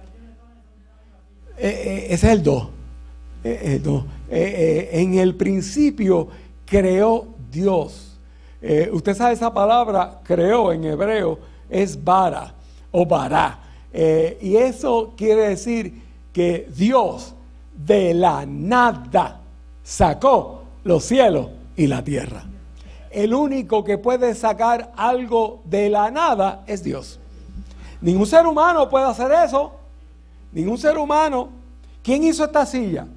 Eh, eh, ese es el dos. Eh, eh, no. eh, eh, en el principio creó Dios. Eh, usted sabe esa palabra, creó en hebreo, es bara o bará. Eh, y eso quiere decir que Dios de la nada sacó los cielos y la tierra. El único que puede sacar algo de la nada es Dios. Ningún ser humano puede hacer eso. Ningún ser humano. ¿Quién hizo esta silla?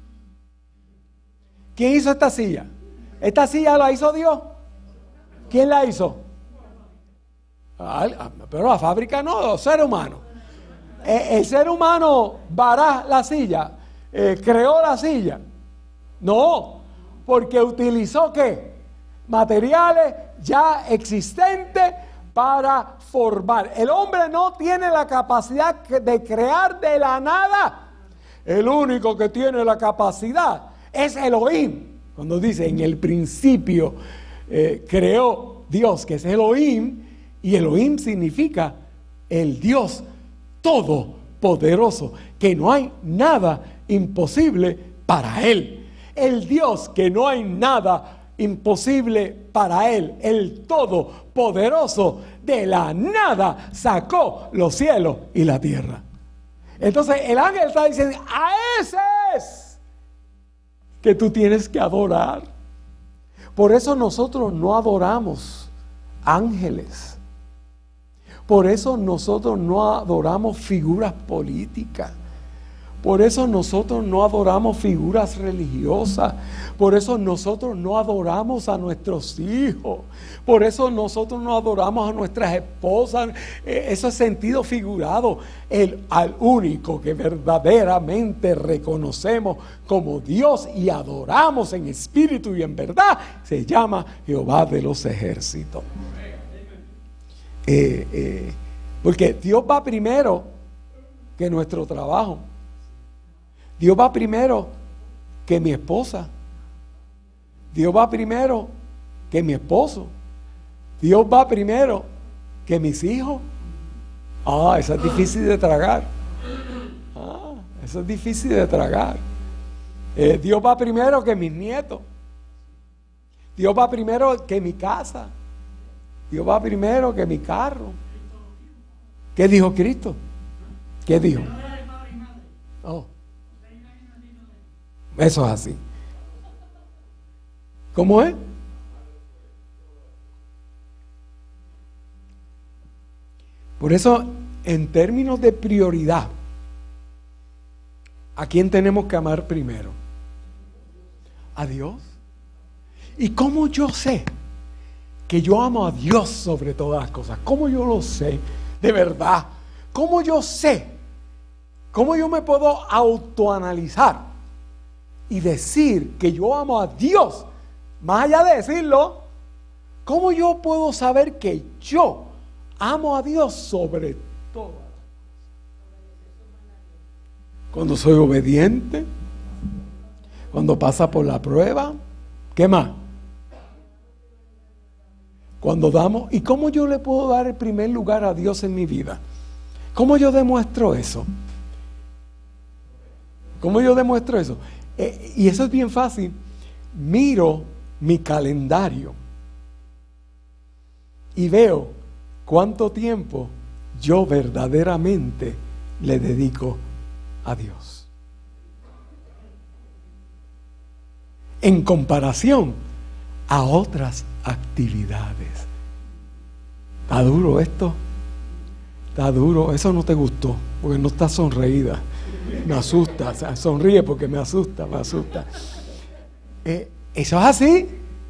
¿Quién hizo esta silla? ¿Esta silla la hizo Dios? ¿Quién la hizo? Ah, pero la fábrica no, los seres humanos. El ser humano vará la silla, eh, creó la silla. No, porque utilizó ¿qué? Materiales ya existentes para formar. El hombre no tiene la capacidad de crear de la nada. El único que tiene la capacidad es Elohim. Cuando dice en el principio eh, creó Dios, que es Elohim, y Elohim significa el Dios todopoderoso, que no hay nada imposible para Él. El Dios que no hay nada imposible para Él. El Todopoderoso de la nada sacó los cielos y la tierra. Entonces el ángel está diciendo, a ese es que tú tienes que adorar. Por eso nosotros no adoramos ángeles. Por eso nosotros no adoramos figuras políticas. Por eso nosotros no adoramos figuras religiosas. Por eso nosotros no adoramos a nuestros hijos. Por eso nosotros no adoramos a nuestras esposas. Eh, eso es sentido figurado. El, al único que verdaderamente reconocemos como Dios y adoramos en espíritu y en verdad se llama Jehová de los ejércitos. Eh, eh, porque Dios va primero que nuestro trabajo. Dios va primero que mi esposa. Dios va primero que mi esposo. Dios va primero que mis hijos. Ah, eso es difícil de tragar. Ah, eso es difícil de tragar. Eh, Dios va primero que mis nietos. Dios va primero que mi casa. Dios va primero que mi carro. ¿Qué dijo Cristo? ¿Qué dijo? Oh. Eso es así. ¿Cómo es? Por eso, en términos de prioridad, ¿a quién tenemos que amar primero? ¿A Dios? ¿Y cómo yo sé que yo amo a Dios sobre todas las cosas? ¿Cómo yo lo sé? De verdad. ¿Cómo yo sé? ¿Cómo yo me puedo autoanalizar y decir que yo amo a Dios? Más allá de decirlo, ¿cómo yo puedo saber que yo amo a Dios sobre todo? Cuando soy obediente, cuando pasa por la prueba, ¿qué más? Cuando damos, ¿y cómo yo le puedo dar el primer lugar a Dios en mi vida? ¿Cómo yo demuestro eso? ¿Cómo yo demuestro eso? Eh, y eso es bien fácil. Miro mi calendario y veo cuánto tiempo yo verdaderamente le dedico a Dios en comparación a otras actividades. ¿Está duro esto? ¿Está duro? Eso no te gustó porque no estás sonreída. Me asusta, o sea, sonríe porque me asusta, me asusta. Eh, ¿Eso es así?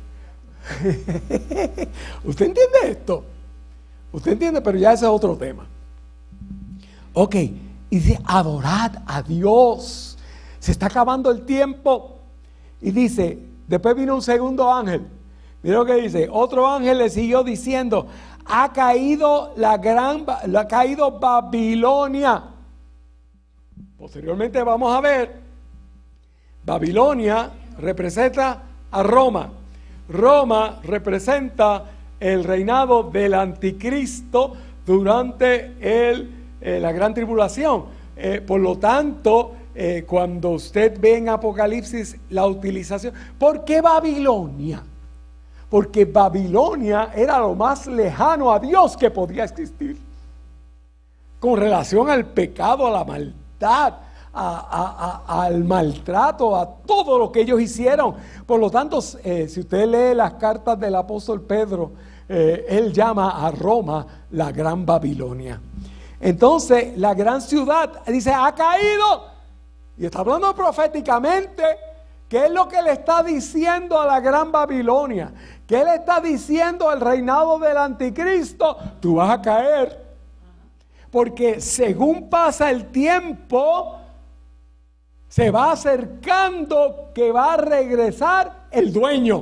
¿Usted entiende esto? ¿Usted entiende? Pero ya ese es otro tema. Ok, y dice, adorad a Dios. Se está acabando el tiempo. Y dice, después vino un segundo ángel. Mira lo que dice, otro ángel le siguió diciendo, ha caído la gran, ha caído Babilonia. Posteriormente vamos a ver, Babilonia representa a Roma. Roma representa el reinado del anticristo durante el, eh, la gran tribulación. Eh, por lo tanto, eh, cuando usted ve en Apocalipsis la utilización, ¿por qué Babilonia? Porque Babilonia era lo más lejano a Dios que podía existir. Con relación al pecado, a la maldad, A, a, a, al maltrato, a todo lo que ellos hicieron. Por lo tanto, eh, si usted lee las cartas del apóstol Pedro, eh, él llama a Roma la gran Babilonia. Entonces, la gran ciudad, dice, ha caído. Y está hablando proféticamente. ¿Qué es lo que le está diciendo a la gran Babilonia? ¿Qué le está diciendo al reinado del anticristo? Tú vas a caer. Porque según pasa el tiempo, se va acercando que va a regresar el dueño.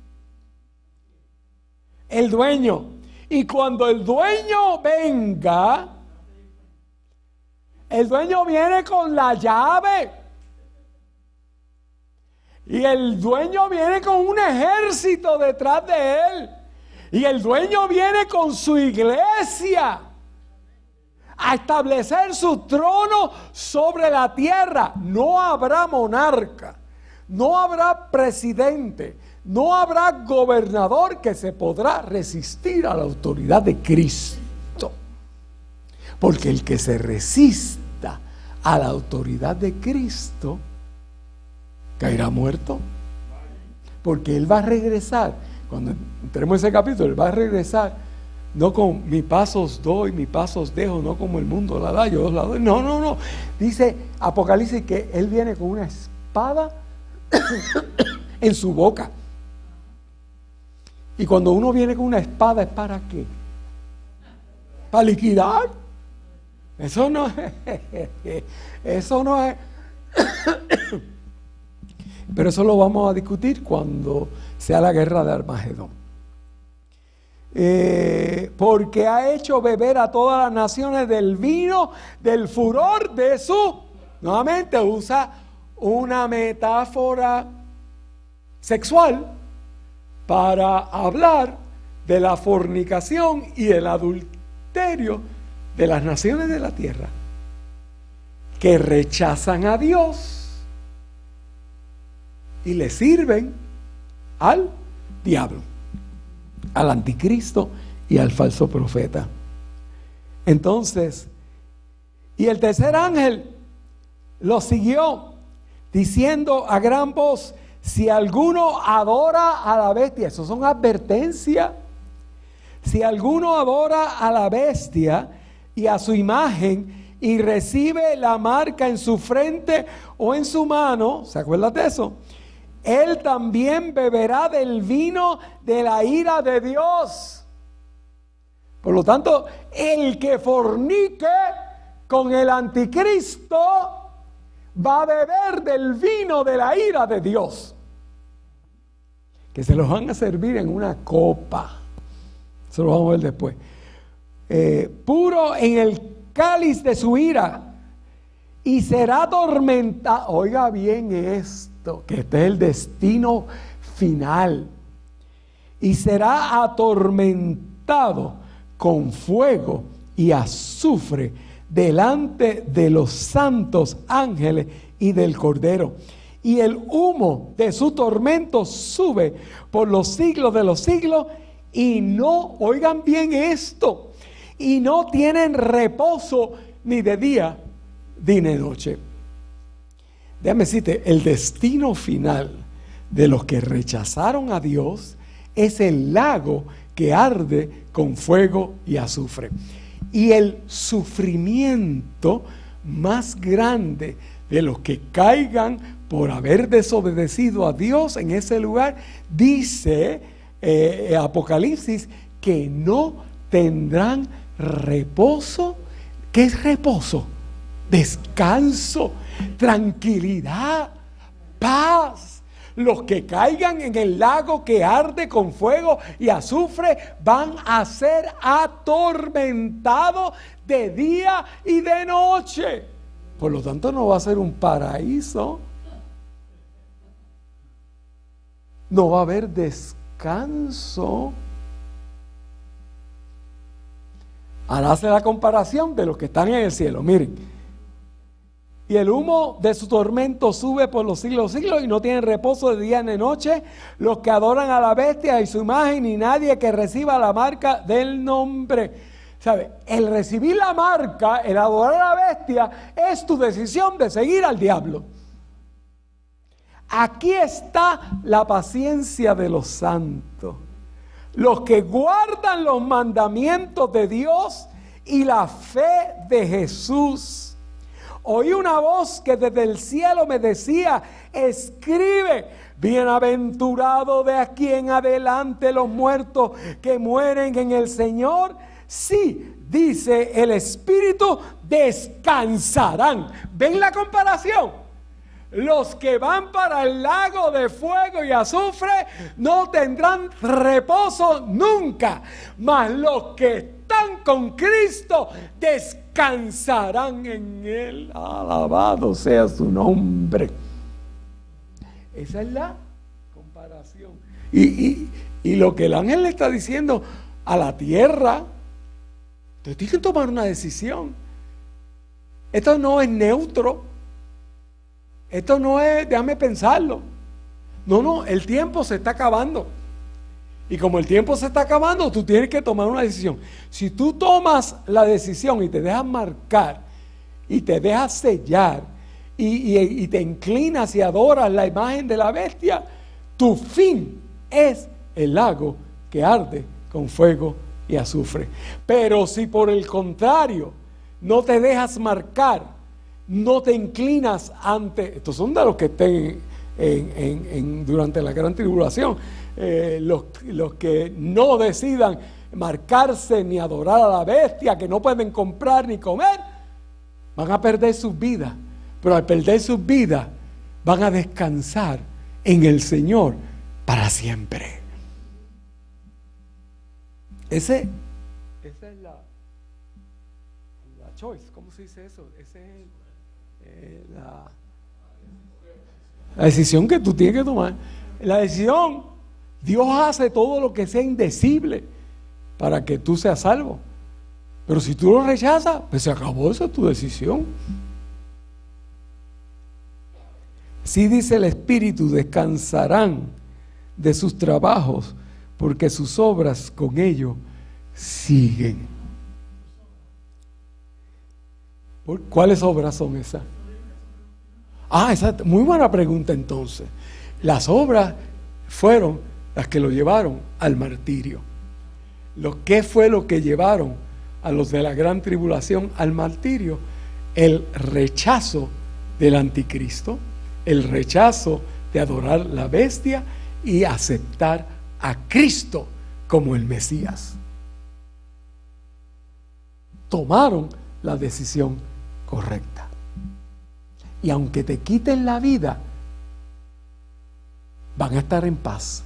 El dueño. Y cuando el dueño venga, el dueño viene con la llave. Y el dueño viene con un ejército detrás de él. Y el dueño viene con su iglesia a establecer su trono sobre la tierra. No habrá monarca, no habrá presidente, no habrá gobernador que se podrá resistir a la autoridad de Cristo. Porque el que se resista a la autoridad de Cristo caerá muerto. Porque Él va a regresar. Cuando entremos en ese capítulo, Él va a regresar no con mi paso os doy, mi paso os dejo, no como el mundo la da, yo os la doy. No, no, no. Dice Apocalipsis que Él viene con una espada en su boca. Y cuando uno viene con una espada, ¿es para qué? ¿Para liquidar? Eso no es. Eso no es. Pero eso lo vamos a discutir cuando sea la guerra de Armagedón. Eh, porque ha hecho beber a todas las naciones del vino, del furor de su. Nuevamente usa una metáfora sexual para hablar de la fornicación y el adulterio de las naciones de la tierra, que rechazan a Dios y le sirven al diablo, al anticristo y al falso profeta. Entonces, y el tercer ángel lo siguió diciendo a gran voz: si alguno adora a la bestia, eso son advertencias. Si alguno adora a la bestia y a su imagen y recibe la marca en su frente o en su mano, ¿se acuerdan de eso? Él también beberá del vino de la ira de Dios. Por lo tanto, el que fornique con el anticristo va a beber del vino de la ira de Dios, que se los van a servir en una copa. Eso lo vamos a ver después. Eh, puro en el cáliz de su ira, y será atormentado. Oiga bien esto, que este es el destino final. Y será atormentado con fuego y azufre delante de los santos ángeles y del Cordero. Y el humo de su tormento sube por los siglos de los siglos, y no, oigan bien esto, y no tienen reposo ni de día ni de noche. Déjame decirte, el destino final de los que rechazaron a Dios es el lago que arde con fuego y azufre. Y el sufrimiento más grande de los que caigan por haber desobedecido a Dios en ese lugar, dice eh, Apocalipsis, que no tendrán reposo. ¿Qué es reposo? Descanso, tranquilidad, paz. Los que caigan en el lago que arde con fuego y azufre van a ser atormentados de día y de noche. Por lo tanto, no va a ser un paraíso. No va a haber descanso. Ahora hace la comparación de los que están en el cielo. Miren. Y el humo de su tormento sube por los siglos de siglos, y no tienen reposo de día ni de noche los que adoran a la bestia y su imagen, ni nadie que reciba la marca del nombre. ¿Sabe? El recibir la marca, el adorar a la bestia, es tu decisión de seguir al diablo. Aquí está la paciencia de los santos, los que guardan los mandamientos de Dios y la fe de Jesús. Oí una voz que desde el cielo me decía: escribe, bienaventurado de aquí en adelante los muertos que mueren en el Señor. Sí, dice el Espíritu, descansarán. ¿Ven la comparación? Los que van para el lago de fuego y azufre no tendrán reposo nunca, mas los que están con Cristo descansarán en Él. Alabado sea su nombre. Esa es la comparación. Y, y, y lo que el ángel le está diciendo a la tierra, ustedes tienen que tomar una decisión. Esto no es neutro. Esto no es, déjame pensarlo. No, no, el tiempo se está acabando. Y como el tiempo se está acabando, tú tienes que tomar una decisión. Si tú tomas la decisión y te dejas marcar, y te dejas sellar, y, y, y te inclinas y adoras la imagen de la bestia, tu fin es el lago que arde con fuego y azufre. Pero si por el contrario no te dejas marcar, no te inclinas ante, estos son de los que estén en, en, en, durante la gran tribulación, eh, los, los que no decidan marcarse ni adorar a la bestia, que no pueden comprar ni comer, van a perder sus vidas. Pero al perder sus vidas van a descansar en el Señor para siempre. Ese, esa es la, la choice, ¿cómo se dice eso? Esa es eh, la, la decisión que tú tienes que tomar. La decisión, Dios hace todo lo que sea indecible para que tú seas salvo. Pero si tú lo rechazas, pues se acabó, esa es tu decisión. Sí dice el Espíritu, descansarán de sus trabajos, porque sus obras con ellos siguen. ¿Cuáles obras son esas? Ah, esa es muy buena pregunta entonces. Las obras fueron las que lo llevaron al martirio. Lo, ¿Qué fue lo que llevaron a los de la gran tribulación al martirio? El rechazo del anticristo, el rechazo de adorar la bestia y aceptar a Cristo como el Mesías. Tomaron la decisión correcta. Y aunque te quiten la vida, van a estar en paz.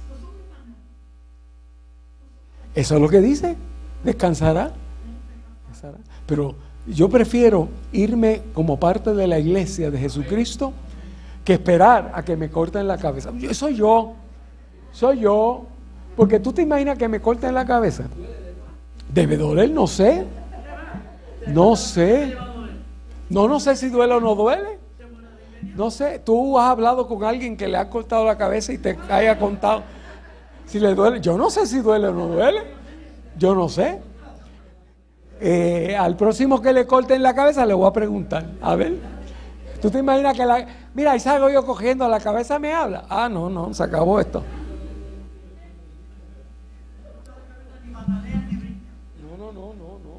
Eso es lo que dice, descansará. descansará. Pero yo prefiero irme como parte de la iglesia de Jesucristo que esperar a que me corten la cabeza. Yo, soy yo, soy yo, porque tú te imaginas que me corten la cabeza. ¿Debe doler? No sé, no sé, no, no sé si duele o no duele, no sé. Tú has hablado con alguien que le ha cortado la cabeza y te haya contado si le duele. Yo no sé si duele o no duele, yo no sé. Eh, al próximo que le corten la cabeza le voy a preguntar, a ver. ¿Tú te imaginas que la... Mira, ahí salgo yo cogiendo, la cabeza me habla? Ah, no, no, se acabó esto. No, no, no, no, no.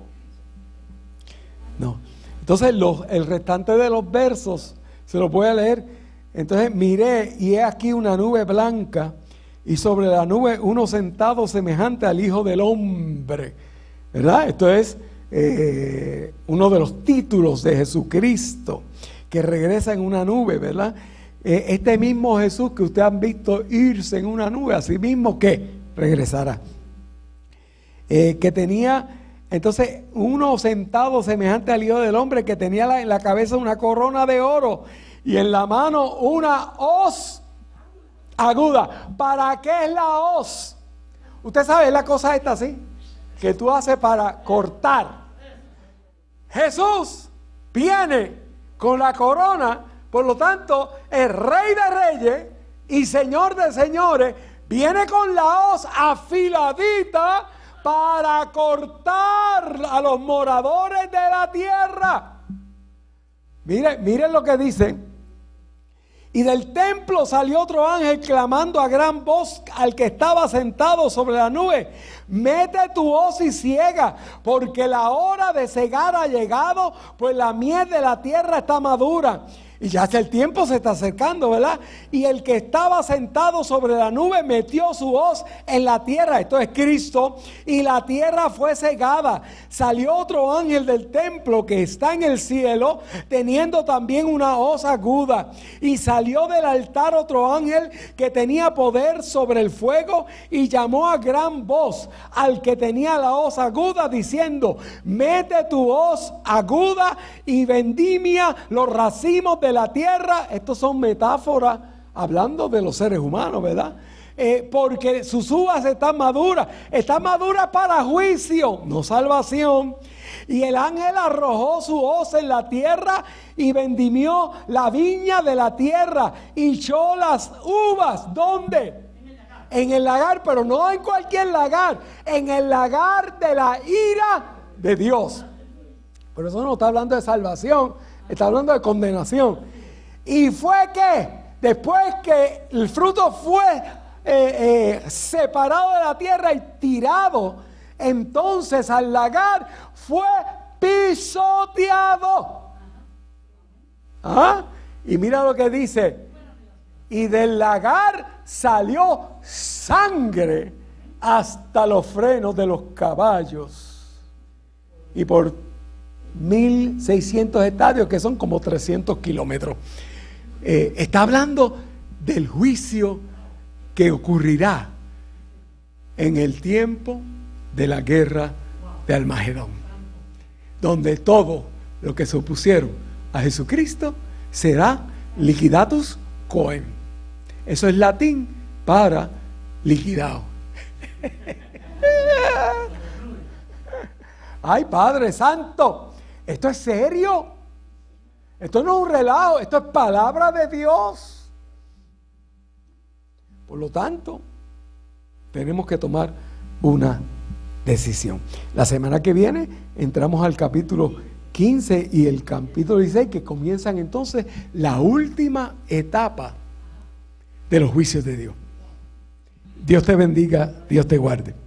No. Entonces, los, el restante de los versos, se los voy a leer. Entonces, miré y he aquí una nube blanca y sobre la nube uno sentado semejante al Hijo del Hombre. ¿Verdad? Esto es eh, uno de los títulos de Jesucristo, que regresa en una nube, ¿verdad? Eh, este mismo Jesús que ustedes han visto irse en una nube, así mismo que regresará. Eh, que tenía, entonces, uno sentado semejante al Hijo del Hombre, que tenía la, en la cabeza una corona de oro y en la mano una hoz aguda. ¿Para qué es la hoz? Usted sabe, la cosa esta así, que tú haces para cortar. Jesús viene con la corona, por lo tanto, el Rey de Reyes y Señor de Señores viene con la hoz afiladita para cortar a los moradores de la tierra. Miren, miren lo que dice. Y del templo salió otro ángel clamando a gran voz al que estaba sentado sobre la nube: mete tu hoz y ciega, porque la hora de cegar ha llegado, pues la miel de la tierra está madura. Y ya el tiempo se está acercando, ¿verdad? Y el que estaba sentado sobre la nube metió su hoz en la tierra, esto es Cristo, y la tierra fue cegada. Salió otro ángel del templo que está en el cielo, teniendo también una hoz aguda. Y salió del altar otro ángel que tenía poder sobre el fuego, y llamó a gran voz al que tenía la hoz aguda, diciendo: mete tu hoz aguda y vendimia los racimos de la tierra. Estos son metáforas hablando de los seres humanos, ¿verdad? Eh, porque sus uvas están maduras, están maduras para juicio, no salvación. Y el ángel arrojó su hoz en la tierra y vendimió la viña de la tierra y echó las uvas. ¿Dónde? En el lagar, pero no en cualquier lagar, en el lagar de la ira de Dios. Pero eso no está hablando de salvación, está hablando de condenación. Y fue que, después que el fruto fue eh, eh, separado de la tierra y tirado, entonces al lagar fue pisoteado. ¿Ah? Y mira lo que dice. Y del lagar salió sangre hasta los frenos de los caballos. Y por mil seiscientos estadios, que son como trescientos kilómetros. Eh, está hablando del juicio que ocurrirá en el tiempo de la guerra de Armagedón, donde todo lo que se opusieron a Jesucristo será liquidatus coem. Eso es latín para liquidado. Ay, Padre Santo, esto es serio. Esto no es un relajo, esto es palabra de Dios. Por lo tanto, tenemos que tomar una decisión. La semana que viene entramos al capítulo quince y el capítulo dieciséis, que comienzan entonces la última etapa de los juicios de Dios. Dios te bendiga, Dios te guarde.